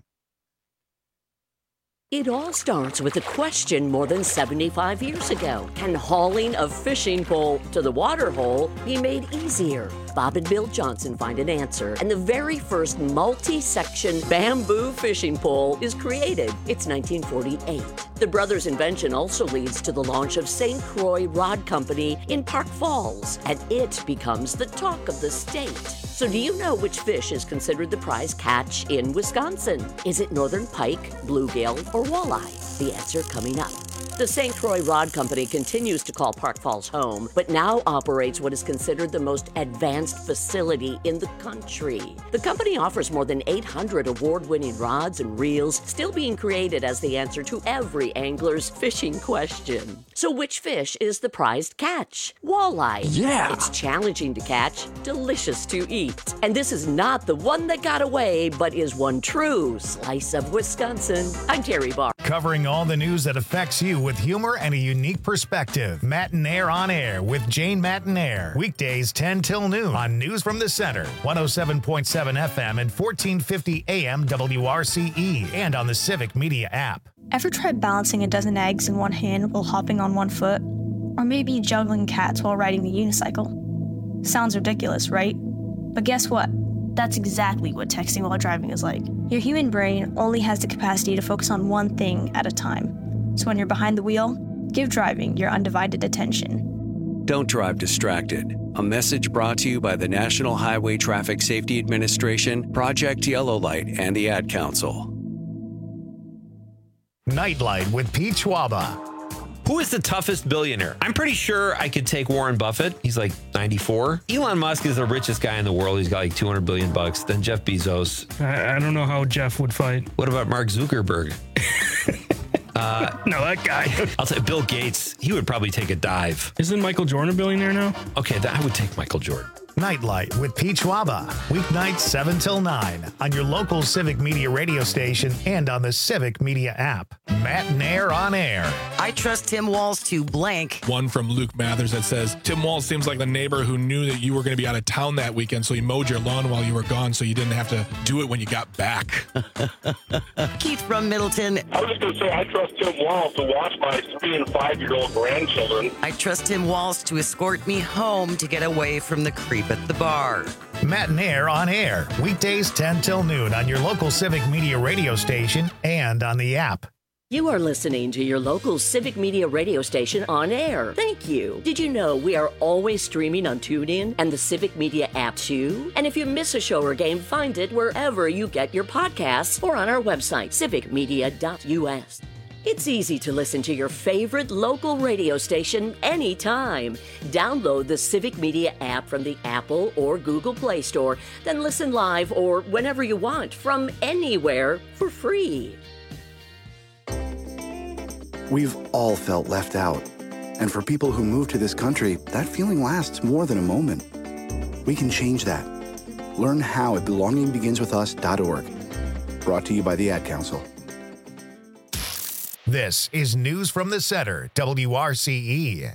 Speaker 24: It all starts with a question more than seventy-five years ago. Can hauling a fishing pole to the water hole be made easier? Bob and Bill Johnson find an answer, and the very first multi-section bamboo fishing pole is created. It's nineteen forty-eight. The brothers' invention also leads to the launch of Saint Croix Rod Company in Park Falls, and it becomes the talk of the state. So do you know which fish is considered the prize catch in Wisconsin? Is it northern pike, bluegill, or walleye? The answer coming up. The Saint Croix Rod Company continues to call Park Falls home, but now operates what is considered the most advanced facility in the country. The company offers more than eight hundred award-winning rods and reels, still being created as the answer to every angler's fishing question. So which fish is the prized catch? Walleye.
Speaker 17: Yeah!
Speaker 24: It's challenging to catch, delicious to eat. And this is not the one that got away, but is one true slice of Wisconsin. I'm Terry Barr.
Speaker 1: Covering all the news that affects you with humor and a unique perspective. Matinaire on Air with Jane Matinaire. Weekdays ten till noon on News from the Center. one oh seven point seven F M and fourteen fifty A M W R C E and on the Civic Media app.
Speaker 20: Ever tried balancing a dozen eggs in one hand while hopping on one foot? Or maybe juggling cats while riding the unicycle? Sounds ridiculous, right? But guess what? That's exactly what texting while driving is like. Your human brain only has the capacity to focus on one thing at a time. So when you're behind the wheel, give driving your undivided attention.
Speaker 21: Don't drive distracted. A message brought to you by the National Highway Traffic Safety Administration, Project Yellow Light, and the Ad Council.
Speaker 1: Nightlight with Pete Schwaba.
Speaker 22: Who is the toughest billionaire? I'm pretty sure I could take Warren Buffett. He's like ninety-four. Elon Musk is the richest guy in the world. He's got like two hundred billion bucks. Then Jeff Bezos.
Speaker 23: I, I don't know how Jeff would fight.
Speaker 22: What about Mark Zuckerberg? uh,
Speaker 23: no, that guy.
Speaker 22: I'll say Bill Gates. He would probably take a dive.
Speaker 23: Isn't Michael Jordan a billionaire now?
Speaker 22: Okay, that, I would take Michael Jordan.
Speaker 1: Nightlight with Pete Schwaba. Weeknights seven till nine on your local Civic Media radio station and on the Civic Media app. Matinaire on Air.
Speaker 30: I trust Tim Walz to blank.
Speaker 31: One from Luke Mathers that says, Tim Walz seems like the neighbor who knew that you were going to be out of town that weekend, so he mowed your lawn while you were gone so you didn't have to do it when you got back.
Speaker 30: Keith from Middleton.
Speaker 32: I was just going to say, I trust Tim Walz to watch my three and five-year-old grandchildren.
Speaker 30: I trust Tim Walz to escort me home to get away from the creep at the bar.
Speaker 1: Matinaire on Air. Weekdays ten till noon on your local Civic Media radio station and on the app.
Speaker 24: You are listening to your local Civic Media radio station on air. Thank you. Did you know we are always streaming on TuneIn and the Civic Media app too? And if you miss a show or game, find it wherever you get your podcasts or on our website, civic media dot u s. It's easy to listen to your favorite local radio station anytime. Download the Civic Media app from the Apple or Google Play Store, then listen live or whenever you want from anywhere for free.
Speaker 4: We've all felt left out. And for people who move to this country, that feeling lasts more than a moment. We can change that. Learn how at belonging begins with us dot org. Brought to you by the Ad Council.
Speaker 1: This is News from the Center, W R C E.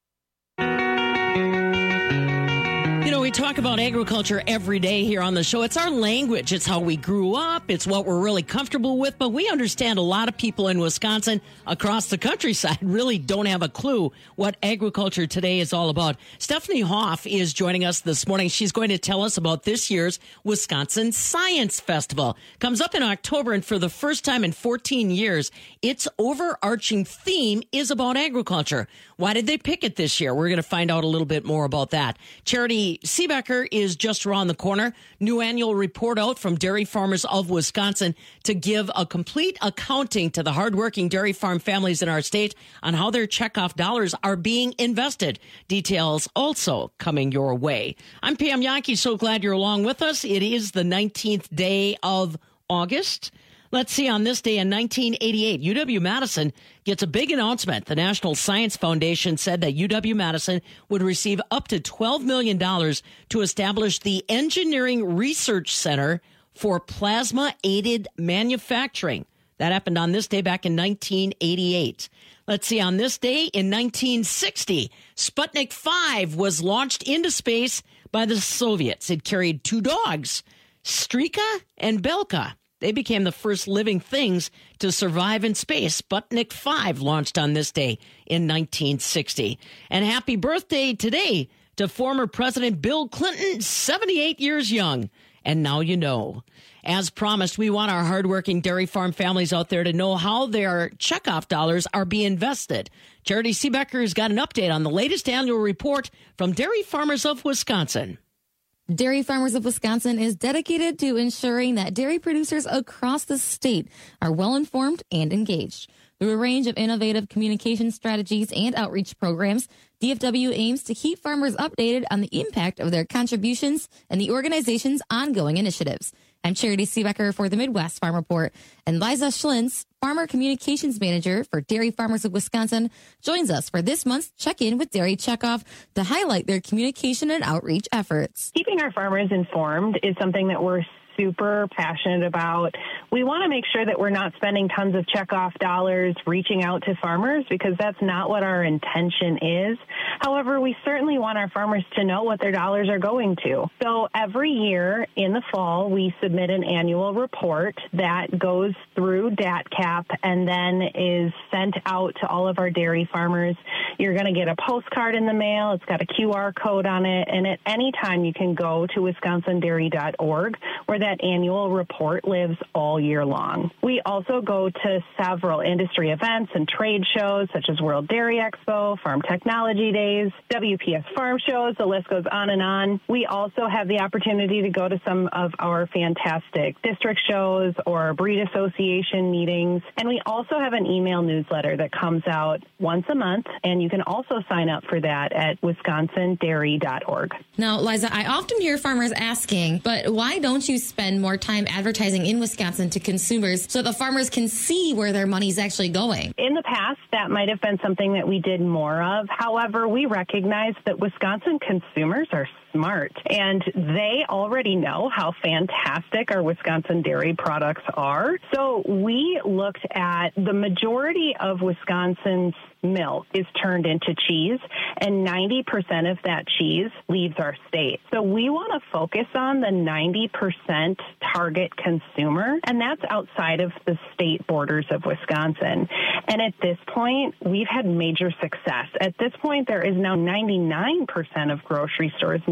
Speaker 5: You know, we talk about agriculture every day here on the show. It's our language. It's how we grew up. It's what we're really comfortable with. But we understand a lot of people in Wisconsin across the countryside really don't have a clue what agriculture today is all about. Stephanie Hoff is joining us this morning. She's going to tell us about this year's Wisconsin Science Festival. Comes up in October, and for the first time in fourteen years, its overarching theme is about agriculture. Why did they pick it this year? We're going to find out a little bit more about that. Charity Seebecker is just around the corner. New annual report out from Dairy Farmers of Wisconsin to give a complete accounting to the hardworking dairy farm families in our state on how their checkoff dollars are being invested. Details also coming your way. I'm Pam Yankee. So glad you're along with us. It is the nineteenth day of August. Let's see, on this day in nineteen eighty-eight, U W-Madison gets a big announcement. The National Science Foundation said that U W-Madison would receive up to twelve million dollars to establish the Engineering Research Center for Plasma-Aided Manufacturing. That happened on this day back in nineteen eighty-eight. Let's see, on this day in nineteen sixty, Sputnik five was launched into space by the Soviets. It carried two dogs, Strika and Belka. They became the first living things to survive in space. Sputnik five launched on this day in nineteen sixty. And happy birthday today to former President Bill Clinton, seventy-eight years young. And now you know. As promised, we want our hardworking dairy farm families out there to know how their checkoff dollars are being invested. Charity Seebecker has got an update on the latest annual report from Dairy Farmers of Wisconsin.
Speaker 6: Dairy Farmers of Wisconsin is dedicated to ensuring that dairy producers across the state are well informed and engaged. Through a range of innovative communication strategies and outreach programs, D F W aims to keep farmers updated on the impact of their contributions and the organization's ongoing initiatives. I'm Charity Seebecker for the Midwest Farm Report, and Liza Schlintz, Farmer Communications Manager for Dairy Farmers of Wisconsin, joins us for this month's Check-In with Dairy Checkoff to highlight their communication and outreach efforts.
Speaker 7: Keeping our farmers informed is something that we're super passionate about. We want to make sure that we're not spending tons of checkoff dollars reaching out to farmers, because that's not what our intention is. However, we certainly want our farmers to know what their dollars are going to. So every year in the fall, we submit an annual report that goes through D A T C A P and then is sent out to all of our dairy farmers. You're going to get a postcard in the mail. It's got a Q R code on it. And at any time, you can go to wisconsin dairy dot org, where that annual report lives all year long. We also go to several industry events and trade shows, such as World Dairy Expo, Farm Technology Days, W P S Farm Shows, the list goes on and on. We also have the opportunity to go to some of our fantastic district shows or breed association meetings. And we also have an email newsletter that comes out once a month, and you can also sign up for that at wisconsin dairy dot org.
Speaker 6: Now, Liza, I often hear farmers asking, but why don't you spend more time advertising in Wisconsin to consumers so the farmers can see where their money's actually going?
Speaker 7: In the past, that might have been something that we did more of. However, we recognize that Wisconsin consumers are smart, and they already know how fantastic our Wisconsin dairy products are. So we looked at the majority of Wisconsin's milk is turned into cheese, and ninety percent of that cheese leaves our state. So we want to focus on the ninety percent target consumer, and that's outside of the state borders of Wisconsin. And at this point, we've had major success. At this point, there is now ninety-nine percent of grocery stores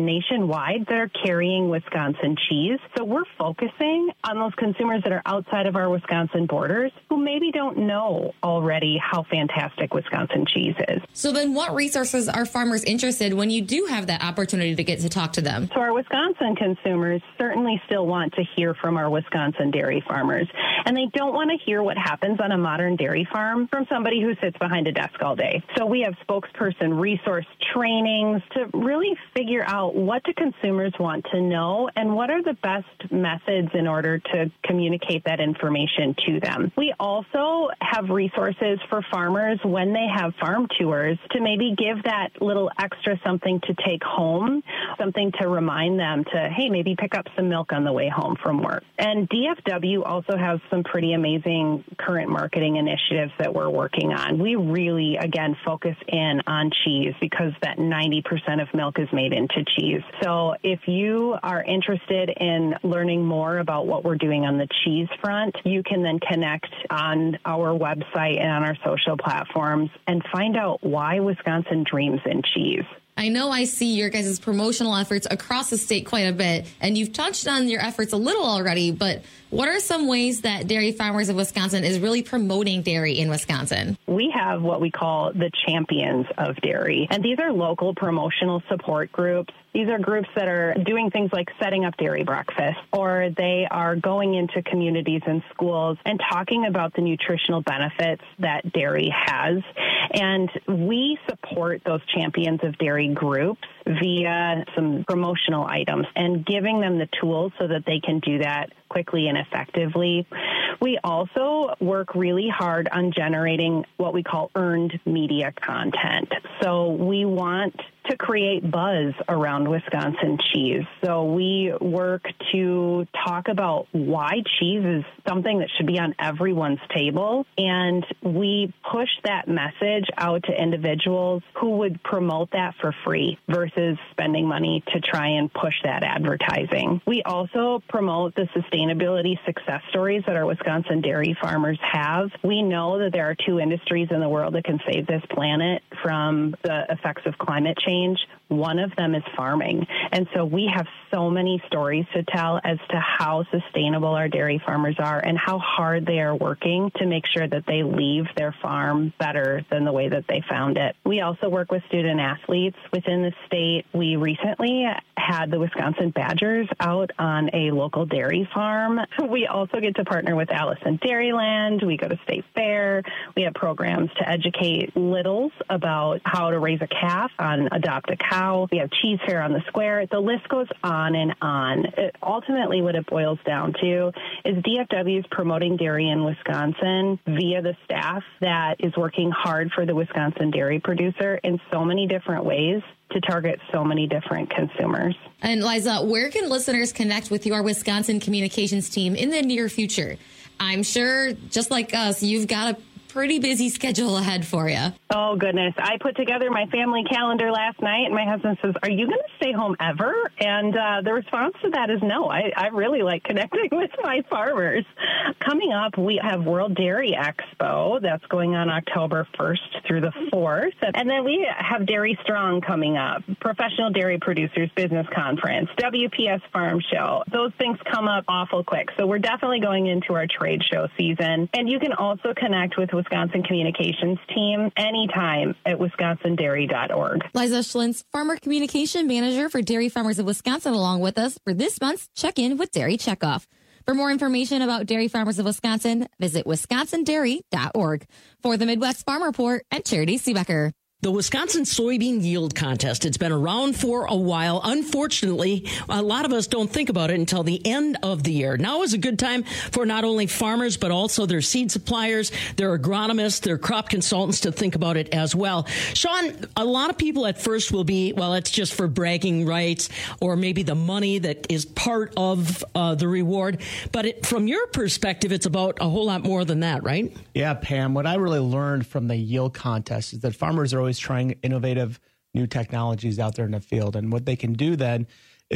Speaker 7: nationwide that are carrying Wisconsin cheese. So we're focusing on those consumers that are outside of our Wisconsin borders who maybe don't know already how fantastic Wisconsin cheese is.
Speaker 6: So then what resources are farmers interested when you do have that opportunity to get to talk to them?
Speaker 7: So our Wisconsin consumers certainly still want to hear from our Wisconsin dairy farmers, and they don't want to hear what happens on a modern dairy farm from somebody who sits behind a desk all day. So we have spokesperson resource trainings to really figure out what do consumers want to know and what are the best methods in order to communicate that information to them. We also have resources for farmers when they have farm tours to maybe give that little extra something to take home, something to remind them to, hey, maybe pick up some milk on the way home from work. And D F W also has some pretty amazing current marketing initiatives that we're working on. We really, again, focus in on cheese because that ninety percent of milk is made into cheese. So if you are interested in learning more about what we're doing on the cheese front, you can then connect on our website and on our social platforms and find out why Wisconsin dreams in cheese.
Speaker 6: I know I see your guys' promotional efforts across the state quite a bit, and you've touched on your efforts a little already, but what are some ways that Dairy Farmers of Wisconsin is really promoting dairy in Wisconsin?
Speaker 7: We have what we call the Champions of Dairy, and these are local promotional support groups. These are groups that are doing things like setting up dairy breakfast, or they are going into communities and schools and talking about the nutritional benefits that dairy has. And we support those Champions of Dairy groups via some promotional items and giving them the tools so that they can do that quickly and effectively. We also work really hard on generating what we call earned media content. So we want to create buzz around Wisconsin cheese. So we work to talk about why cheese is something that should be on everyone's table. And we push that message out to individuals who would promote that for free versus spending money to try and push that advertising. We also promote the sustainability success stories that our Wisconsin dairy farmers have. We know that there are two industries in the world that can save this planet from the effects of climate change. One of them is farming. And so we have so many stories to tell as to how sustainable our dairy farmers are and how hard they are working to make sure that they leave their farm better than the way that they found it. We also work with student athletes within the state. We recently had the Wisconsin Badgers out on a local dairy farm. We also get to partner with Allison Dairyland. We go to State Fair. We have programs to educate littles about how to raise a calf on Adopt a Cow. We have Cheese Fair on the Square. The list goes on and on. It, ultimately, what it boils down to is D F W is promoting dairy in Wisconsin via the staff that is working hard for the Wisconsin dairy producer in so many different ways to target so many different consumers.
Speaker 6: And Liza, where can listeners connect with your Wisconsin communications team in the near future? I'm sure, just like us, you've got a pretty busy schedule ahead for you.
Speaker 7: Oh, goodness. I put together my family calendar last night, and my husband says, are you going to stay home ever? And uh, the response to that is no. I, I really like connecting with my farmers. Coming up, we have World Dairy Expo. That's going on October first through the fourth. And then we have Dairy Strong coming up, Professional Dairy Producers Business Conference, W P S Farm Show. Those things come up awful quick. So we're definitely going into our trade show season. And you can also connect with Wisconsin Communications team anytime at wisconsin dairy dot org.
Speaker 6: Liza Schlintz, Farmer Communication Manager for Dairy Farmers of Wisconsin, along with us for this month's Check-In with Dairy Checkoff. For more information about Dairy Farmers of Wisconsin, visit wisconsin dairy dot org. For the Midwest Farm Report, I'm Charity Seebecker.
Speaker 5: The Wisconsin Soybean Yield Contest. It's been around for a while. Unfortunately, a lot of us don't think about it until the end of the year. Now is a good time for not only farmers, but also their seed suppliers, their agronomists, their crop consultants to think about it as well. Sean, a lot of people at first will be, well, it's just for bragging rights or maybe the money that is part of uh, the reward. But it, from your perspective, it's about a whole lot more than that, right?
Speaker 8: Yeah, Pam, what I really learned from the yield contest is that farmers are always trying innovative new technologies out there in the field. And what they can do then is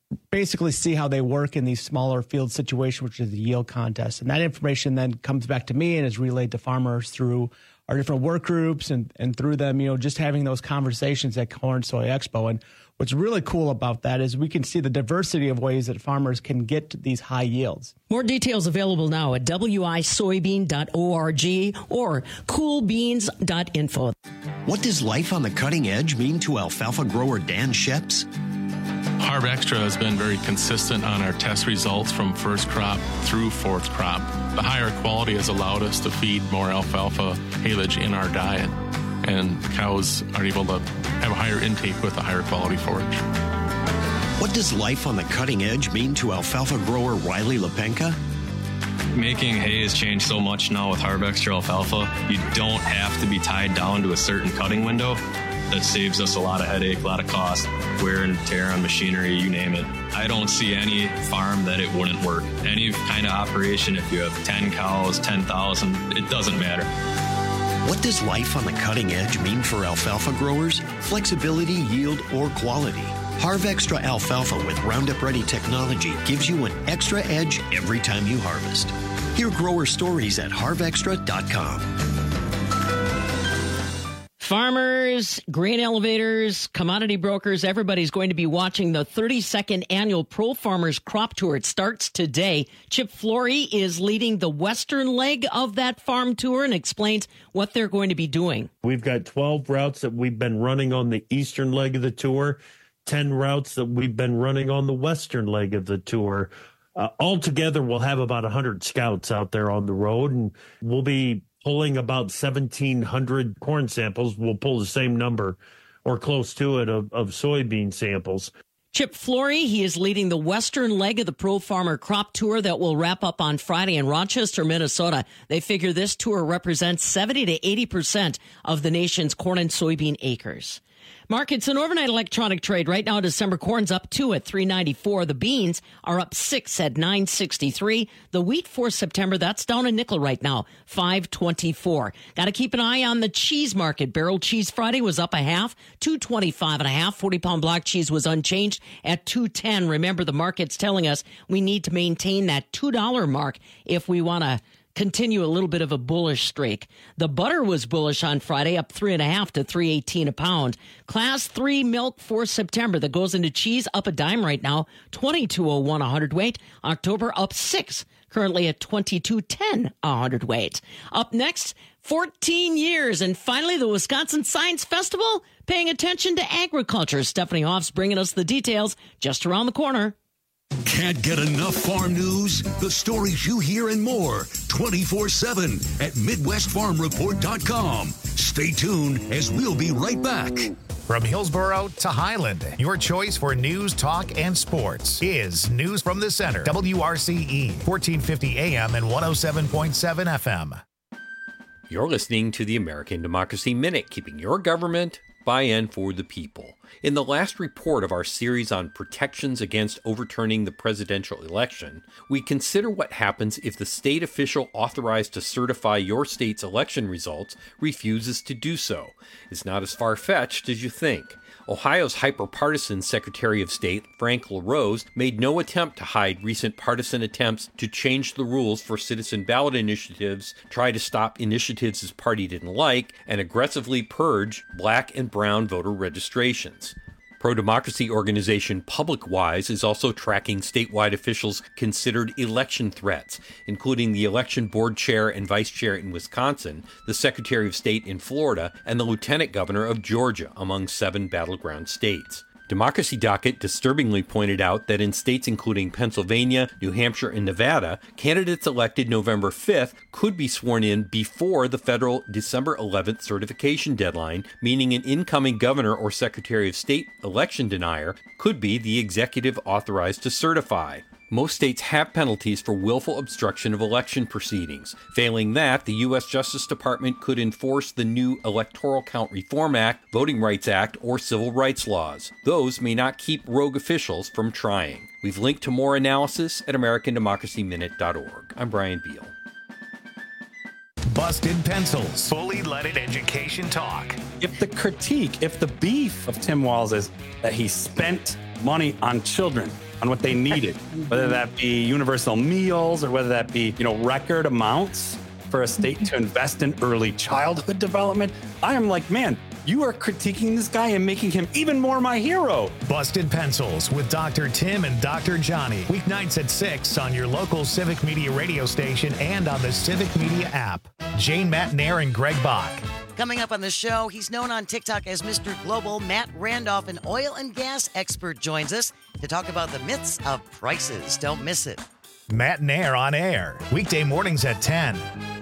Speaker 8: basically see how they work in these smaller field situations, which is the yield contest. And that information then comes back to me and is relayed to farmers through our different work groups and, and through them, you know, just having those conversations at Corn Soy Expo. And what's really cool about that is we can see the diversity of ways that farmers can get to these high yields.
Speaker 5: More details available now at w i soybean dot org or cool beans dot info.
Speaker 9: What does life on the cutting edge mean to alfalfa grower Dan Sheps?
Speaker 10: Harv Extra has been very consistent on our test results from first crop through fourth crop. The higher quality has allowed us to feed more alfalfa haylage in our diet, and the cows are able to have a higher intake with a higher quality forage.
Speaker 9: What does life on the cutting edge mean to alfalfa grower Riley Lepenka?
Speaker 11: Making hay has changed so much now with Harv Extra alfalfa. You don't have to be tied down to a certain cutting window. That saves us a lot of headache, a lot of cost, wear and tear on machinery, you name it. I don't see any farm that it wouldn't work. Any kind of operation, if you have ten cows, ten thousand, it doesn't matter.
Speaker 9: What does life on the cutting edge mean for alfalfa growers? Flexibility, yield, or quality? Harv Extra alfalfa with Roundup Ready technology gives you an extra edge every time you harvest. Hear grower stories at harv extra dot com.
Speaker 5: Farmers, grain elevators, commodity brokers, everybody's going to be watching the thirty-second annual Pro Farmers Crop Tour. It starts today. Chip Flory is leading the western leg of that farm tour and explains what they're going to be doing.
Speaker 12: We've got twelve routes that we've been running on the eastern leg of the tour, ten routes that we've been running on the western leg of the tour. Uh, altogether, we'll have about one hundred scouts out there on the road, and we'll be pulling about seventeen hundred corn samples. We'll pull the same number or close to it of, of soybean samples.
Speaker 5: Chip Flory, he is leading the western leg of the Pro Farmer Crop Tour that will wrap up on Friday in Rochester, Minnesota. They figure this tour represents seventy to eighty percent of the nation's corn and soybean acres. Markets and overnight electronic trade. Right now, December corn's up two at three ninety-four. The beans are up six at nine sixty-three. The wheat for September, that's down a nickel right now, five twenty-four. Got to keep an eye on the cheese market. Barrel cheese Friday was up a half, two twenty-five and a half. forty pound block cheese was unchanged at two ten. Remember, the market's telling us we need to maintain that two dollar mark if we want to continue a little bit of a bullish streak. The butter was bullish on Friday, up three and a half to three eighteen a pound. Class three milk for September that goes into cheese up a dime right now, twenty-two oh one a hundredweight. October up six, currently at twenty-two ten a hundredweight. Up next, fourteen years, and finally the Wisconsin Science Festival paying attention to agriculture. Stephanie Hoff's bringing us the details just around the corner.
Speaker 14: Can't get enough farm news? The stories you hear and more twenty-four seven at midwest farm report dot com. Stay tuned as we'll be right back.
Speaker 1: From Hillsboro to Highland, your choice for news, talk, and sports is News from the Center. W R C E, fourteen fifty A M and one oh seven point seven F M.
Speaker 22: You're listening to the American Democracy Minute, keeping your government by and for the people. In the last report of our series on protections against overturning the presidential election, we consider what happens if the state official authorized to certify your state's election results refuses to do so. It's not as far-fetched as you think. Ohio's hyper-partisan Secretary of State, Frank LaRose, made no attempt to hide recent partisan attempts to change the rules for citizen ballot initiatives, try to stop initiatives his party didn't like, and aggressively purge black and brown voter registrations. Pro-democracy organization PublicWise is also tracking statewide officials' considered election threats, including the election board chair and vice chair in Wisconsin, the Secretary of State in Florida, and the lieutenant governor of Georgia, among seven battleground states. Democracy Docket disturbingly pointed out that in states including Pennsylvania, New Hampshire, and Nevada, candidates elected November fifth could be sworn in before the federal December eleventh certification deadline, meaning an incoming governor or Secretary of State election denier could be the executive authorized to certify. Most states have penalties for willful obstruction of election proceedings. Failing that, the U S Justice Department could enforce the new Electoral Count Reform Act, Voting Rights Act, or civil rights laws. Those may not keep rogue officials from trying. We've linked to more analysis at american democracy minute dot org. I'm Brian Beal.
Speaker 1: Busted Pencils. Fully leaded education talk.
Speaker 18: If the critique, if the beef of Tim Walz is that he spent money on children,
Speaker 2: on what they needed, whether that be universal meals or whether that be, you know, record amounts for a state to invest in early childhood development. I am like, man, you are critiquing this guy and making him even more my hero.
Speaker 1: Busted Pencils with Doctor Tim and Doctor Johnny. Weeknights at six on your local Civic Media radio station and on the Civic Media app. Jane Matnair and Greg Bach.
Speaker 3: Coming up on the show, he's known on TikTok as Mister Global. Matt Randolph, an oil and gas expert, joins us to talk about the myths of prices. Don't miss it.
Speaker 1: Matnair on air. Weekday mornings at ten.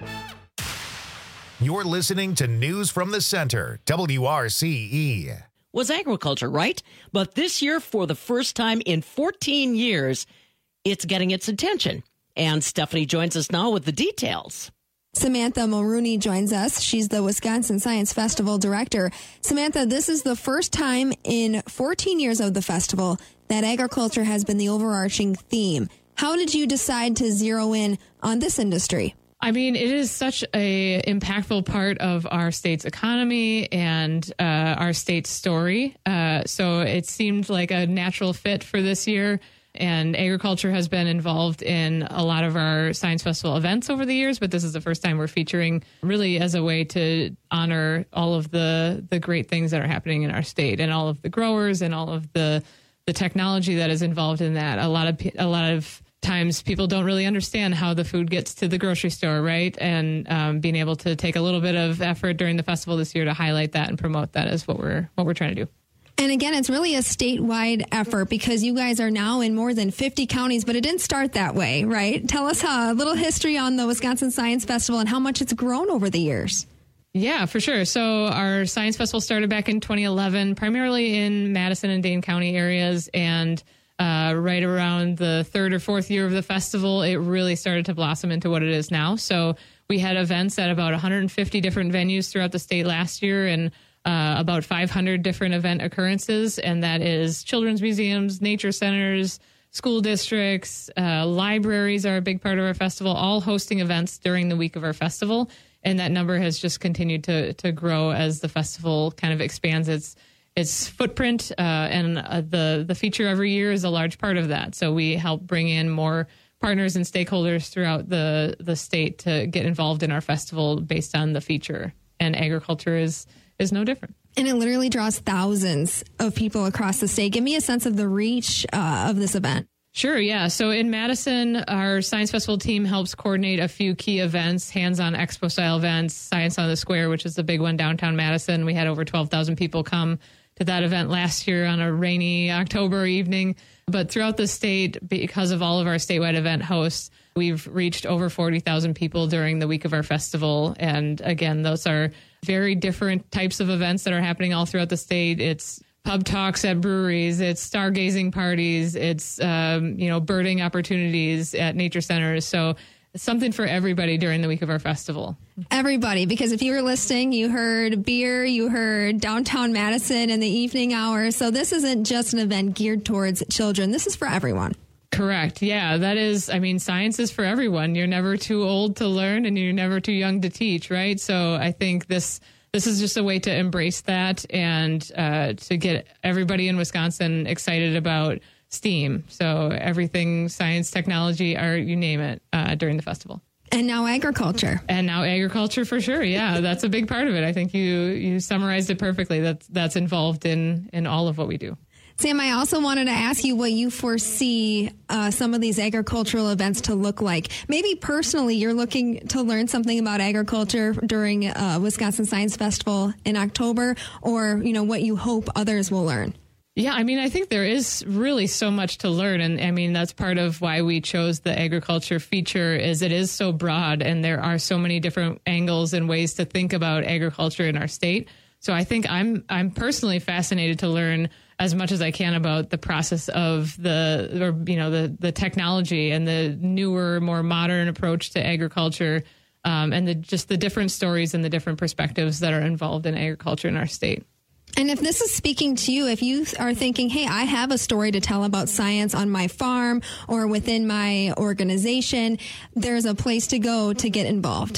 Speaker 1: You're listening to News from the Center, W R C E.
Speaker 5: Was agriculture, right? But this year, for the first time in fourteen years, it's getting its attention. And Stephanie joins us now with the details.
Speaker 13: Samantha Mulrooney joins us. She's the Wisconsin Science Festival director. Samantha, this is the first time in fourteen years of the festival that agriculture has been the overarching theme. How did you decide to zero in on this industry?
Speaker 15: I mean, it is such a impactful part of our state's economy and uh, our state's story. Uh, so it seemed like a natural fit for this year. And agriculture has been involved in a lot of our Science Festival events over the years, but this is the first time we're featuring really as a way to honor all of the the great things that are happening in our state and all of the growers and all of the the technology that is involved in that. A lot of a lot of times people don't really understand how the food gets to the grocery store, right? And um, being able to take a little bit of effort during the festival this year to highlight that and promote that is what we're what we're trying to do.
Speaker 13: And again, it's really a statewide effort because you guys are now in more than fifty counties, but it didn't start that way, right? Tell us how, a little history on the Wisconsin Science Festival and how much it's grown over the years.
Speaker 15: Yeah, for sure. So our Science Festival started back in twenty eleven, primarily in Madison and Dane County areas. And uh, right around the third or fourth year of the festival, it really started to blossom into what it is now. So we had events at about one hundred fifty different venues throughout the state last year, and Uh, about five hundred different event occurrences, and that is children's museums, nature centers, school districts, uh, libraries are a big part of our festival, all hosting events during the week of our festival. And that number has just continued to to grow as the festival kind of expands its its footprint. Uh, and uh, the, the feature every year is a large part of that. So we help bring in more partners and stakeholders throughout the, the state to get involved in our festival based on the feature. And agriculture is is no different.
Speaker 13: And it literally draws thousands of people across the state. Give me a sense of the reach uh, of this event.
Speaker 15: Sure, yeah. So in Madison, our Science Festival team helps coordinate a few key events, hands-on expo-style events, Science on the Square, which is the big one downtown Madison. We had over twelve thousand people come to that event last year on a rainy October evening. But throughout the state, because of all of our statewide event hosts, we've reached over forty thousand people during the week of our festival. And again, those are very different types of events that are happening all throughout the state. It's pub talks at breweries, it's stargazing parties, it's, um, you know, birding opportunities at nature centers. So it's something for everybody during the week of our festival.
Speaker 13: Everybody, because if you were listening, you heard beer, you heard downtown Madison in the evening hours. So this isn't just an event geared towards children. This is for everyone.
Speaker 15: Correct. Yeah, that is, I mean, science is for everyone. You're never too old to learn and you're never too young to teach, right? So I think this this is just a way to embrace that and uh, to get everybody in Wisconsin excited about STEAM. So everything, science, technology, art, you name it, uh, during the festival.
Speaker 13: And now agriculture.
Speaker 15: And now agriculture for sure. Yeah, that's a big part of it. I think you you summarized it perfectly. That's, that's involved in, in all of what we do.
Speaker 13: Sam, I also wanted to ask you what you foresee uh, some of these agricultural events to look like. Maybe personally, you're looking to learn something about agriculture during uh, Wisconsin Science Festival in October, or, you know, what you hope others will learn.
Speaker 15: Yeah, I mean, I think there is really so much to learn. And I mean, that's part of why we chose the agriculture feature is it is so broad and there are so many different angles and ways to think about agriculture in our state. So I think I'm I'm personally fascinated to learn as much as I can about the process of the, or, you know, the, the technology and the newer, more modern approach to agriculture, um, and the, just the different stories and the different perspectives that are involved in agriculture in our state.
Speaker 13: And if this is speaking to you, if you are thinking, hey, I have a story to tell about science on my farm or within my organization, there's a place to go to get involved.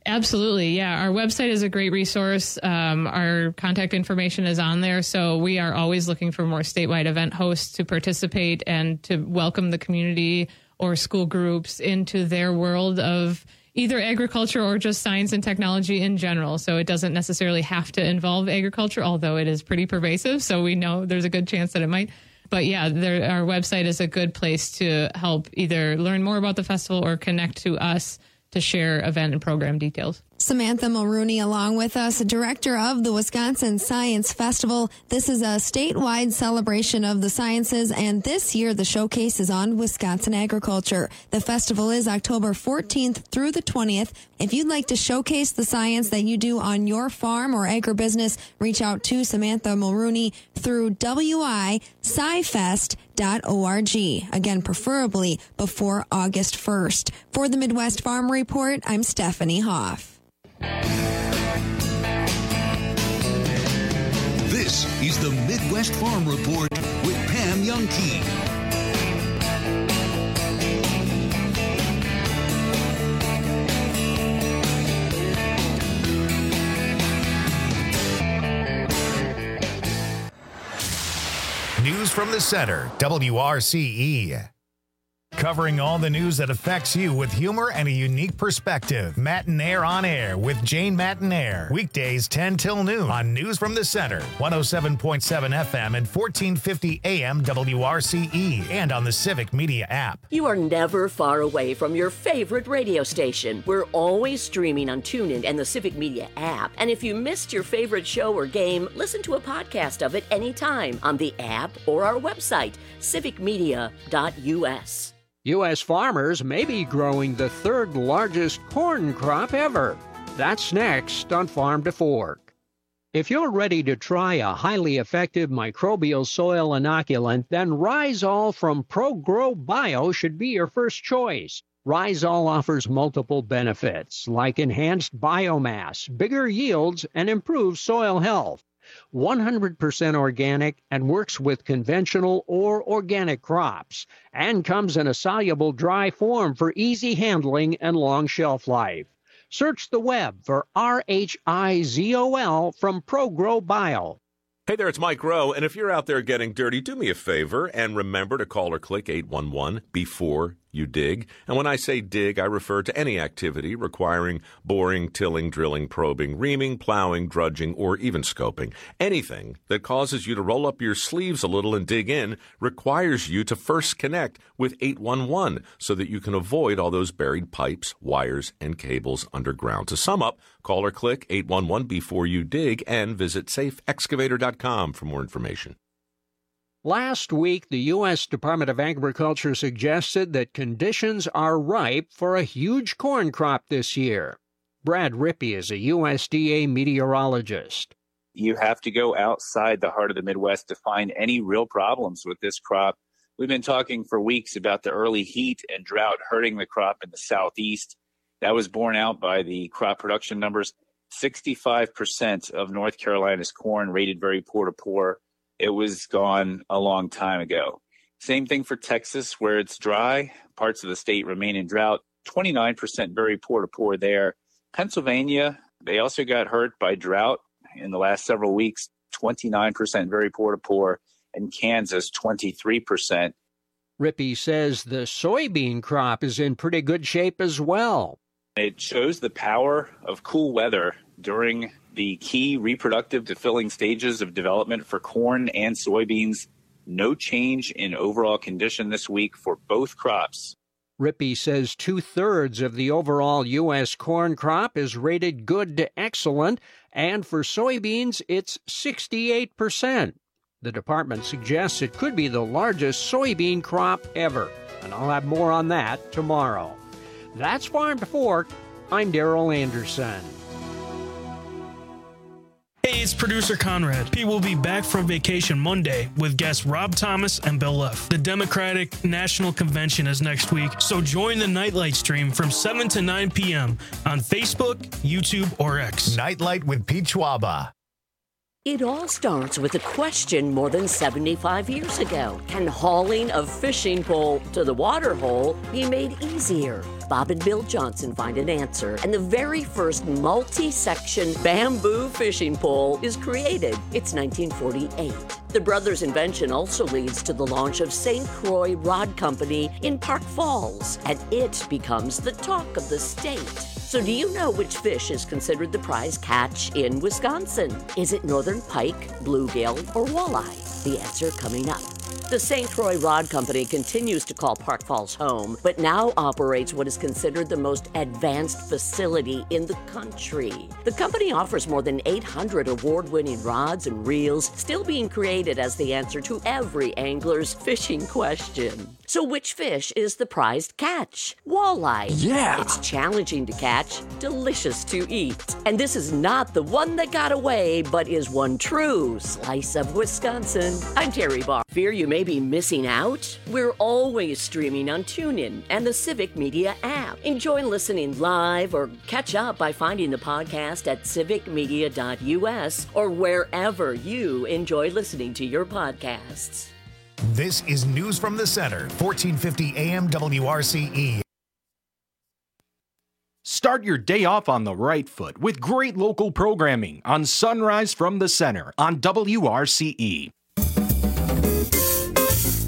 Speaker 15: Absolutely. Yeah. Our website is a great resource. Um, our contact information is on there. So we are always looking for more statewide event hosts to participate and to welcome the community or school groups into their world of either agriculture or just science and technology in general. So it doesn't necessarily have to involve agriculture, although it is pretty pervasive. So we know there's a good chance that it might. But yeah, there, our website is a good place to help either learn more about the festival or connect to us to share event and program details.
Speaker 13: Samantha Mulrooney along with us, director of the Wisconsin Science Festival. This is a statewide celebration of the sciences, and this year the showcase is on Wisconsin agriculture. The festival is October fourteenth through the twentieth. If you'd like to showcase the science that you do on your farm or agribusiness, reach out to Samantha Mulrooney through w i sci fest dot org. Again, preferably before August first. For the Midwest Farm Report, I'm Stephanie Hoff.
Speaker 14: This is the Midwest Farm Report with Pam Youngkey.
Speaker 1: News from the Center, W R C E. Covering all the news that affects you with humor and a unique perspective. Matinaire on Air with Jane Matinaire. Weekdays ten till noon on News from the Center. one oh seven point seven F M and fourteen fifty A M W R C E. And on the Civic Media app.
Speaker 24: You are never far away from your favorite radio station. We're always streaming on TuneIn and the Civic Media app. And if you missed your favorite show or game, listen to a podcast of it anytime on the app or our website, civic media dot U S.
Speaker 16: U S farmers may be growing the third largest corn crop ever. That's next on Farm to Fork. If you're ready to try a highly effective microbial soil inoculant, then Rhizol from ProGrow Bio should be your first choice. Rhizol offers multiple benefits like enhanced biomass, bigger yields, and improved soil health. one hundred percent organic and works with conventional or organic crops, and comes in a soluble dry form for easy handling and long shelf life. Search the web for R H I Z O L from ProGrow Bio.
Speaker 17: Hey there, it's Mike Rowe, and if you're out there getting dirty, do me a favor and remember to call or click eight one one before you dig. And when I say dig, I refer to any activity requiring boring, tilling, drilling, probing, reaming, plowing, drudging, or even scoping. Anything that causes you to roll up your sleeves a little and dig in requires you to first connect with eight one one so that you can avoid all those buried pipes, wires, and cables underground. To sum up, call or click eight one one before you dig and visit safe excavator dot com for more information.
Speaker 16: Last week, the U S Department of Agriculture suggested that conditions are ripe for a huge corn crop this year. Brad Rippey is a U S D A meteorologist.
Speaker 18: You have to go outside the heart of the Midwest to find any real problems with this crop. We've been talking for weeks about the early heat and drought hurting the crop in the southeast. That was borne out by the crop production numbers. sixty-five percent of North Carolina's corn rated very poor to poor. It was gone a long time ago. Same thing for Texas, where it's dry. Parts of the state remain in drought. twenty-nine percent very poor to poor there. Pennsylvania, they also got hurt by drought in the last several weeks. twenty-nine percent very poor to poor. And Kansas, twenty-three percent.
Speaker 16: Rippey says the soybean crop is in pretty good shape as well.
Speaker 18: It shows the power of cool weather during the key reproductive to filling stages of development for corn and soybeans. No change in overall condition this week for both crops.
Speaker 16: Rippey says two-thirds of the overall U S corn crop is rated good to excellent, and for soybeans, it's sixty-eight percent. The department suggests it could be the largest soybean crop ever, and I'll have more on that tomorrow. That's Farm to Fork. I'm Daryl Anderson.
Speaker 19: Hey, it's producer Conrad. Pete will be back from vacation Monday with guests Rob Thomas and Bill Leff. The Democratic National Convention is next week, so join the Nightlight stream from seven to nine p.m. on Facebook, YouTube, or X.
Speaker 1: Nightlight with Pete Schwaba.
Speaker 24: It all starts with a question more than seventy-five years ago. Can hauling a fishing pole to the water hole be made easier? Bob and Bill Johnson find an answer, and the very first multi-section bamboo fishing pole is created. It's nineteen forty-eight. The brothers' invention also leads to the launch of Saint Croix Rod Company in Park Falls, and it becomes the talk of the state. So do you know which fish is considered the prize catch in Wisconsin? Is it northern pike, bluegill, or walleye? The answer coming up. The Saint Croix Rod Company continues to call Park Falls home, but now operates what is considered the most advanced facility in the country. The company offers more than eight hundred award-winning rods and reels, still being created as the answer to every angler's fishing question. So which fish is the prized catch? Walleye.
Speaker 4: Yeah.
Speaker 24: It's challenging to catch, delicious to eat. And this is not the one that got away, but is one true slice of Wisconsin. I'm Terry Barr. Fear you may be missing out? We're always streaming on TuneIn and the Civic Media app. Enjoy listening live or catch up by finding the podcast at civic media dot u s or wherever you enjoy listening to your podcasts.
Speaker 1: This is News from the Center, fourteen fifty A M W R C E.
Speaker 20: Start your day off on the right foot with great local programming on Sunrise from the Center on W R C E.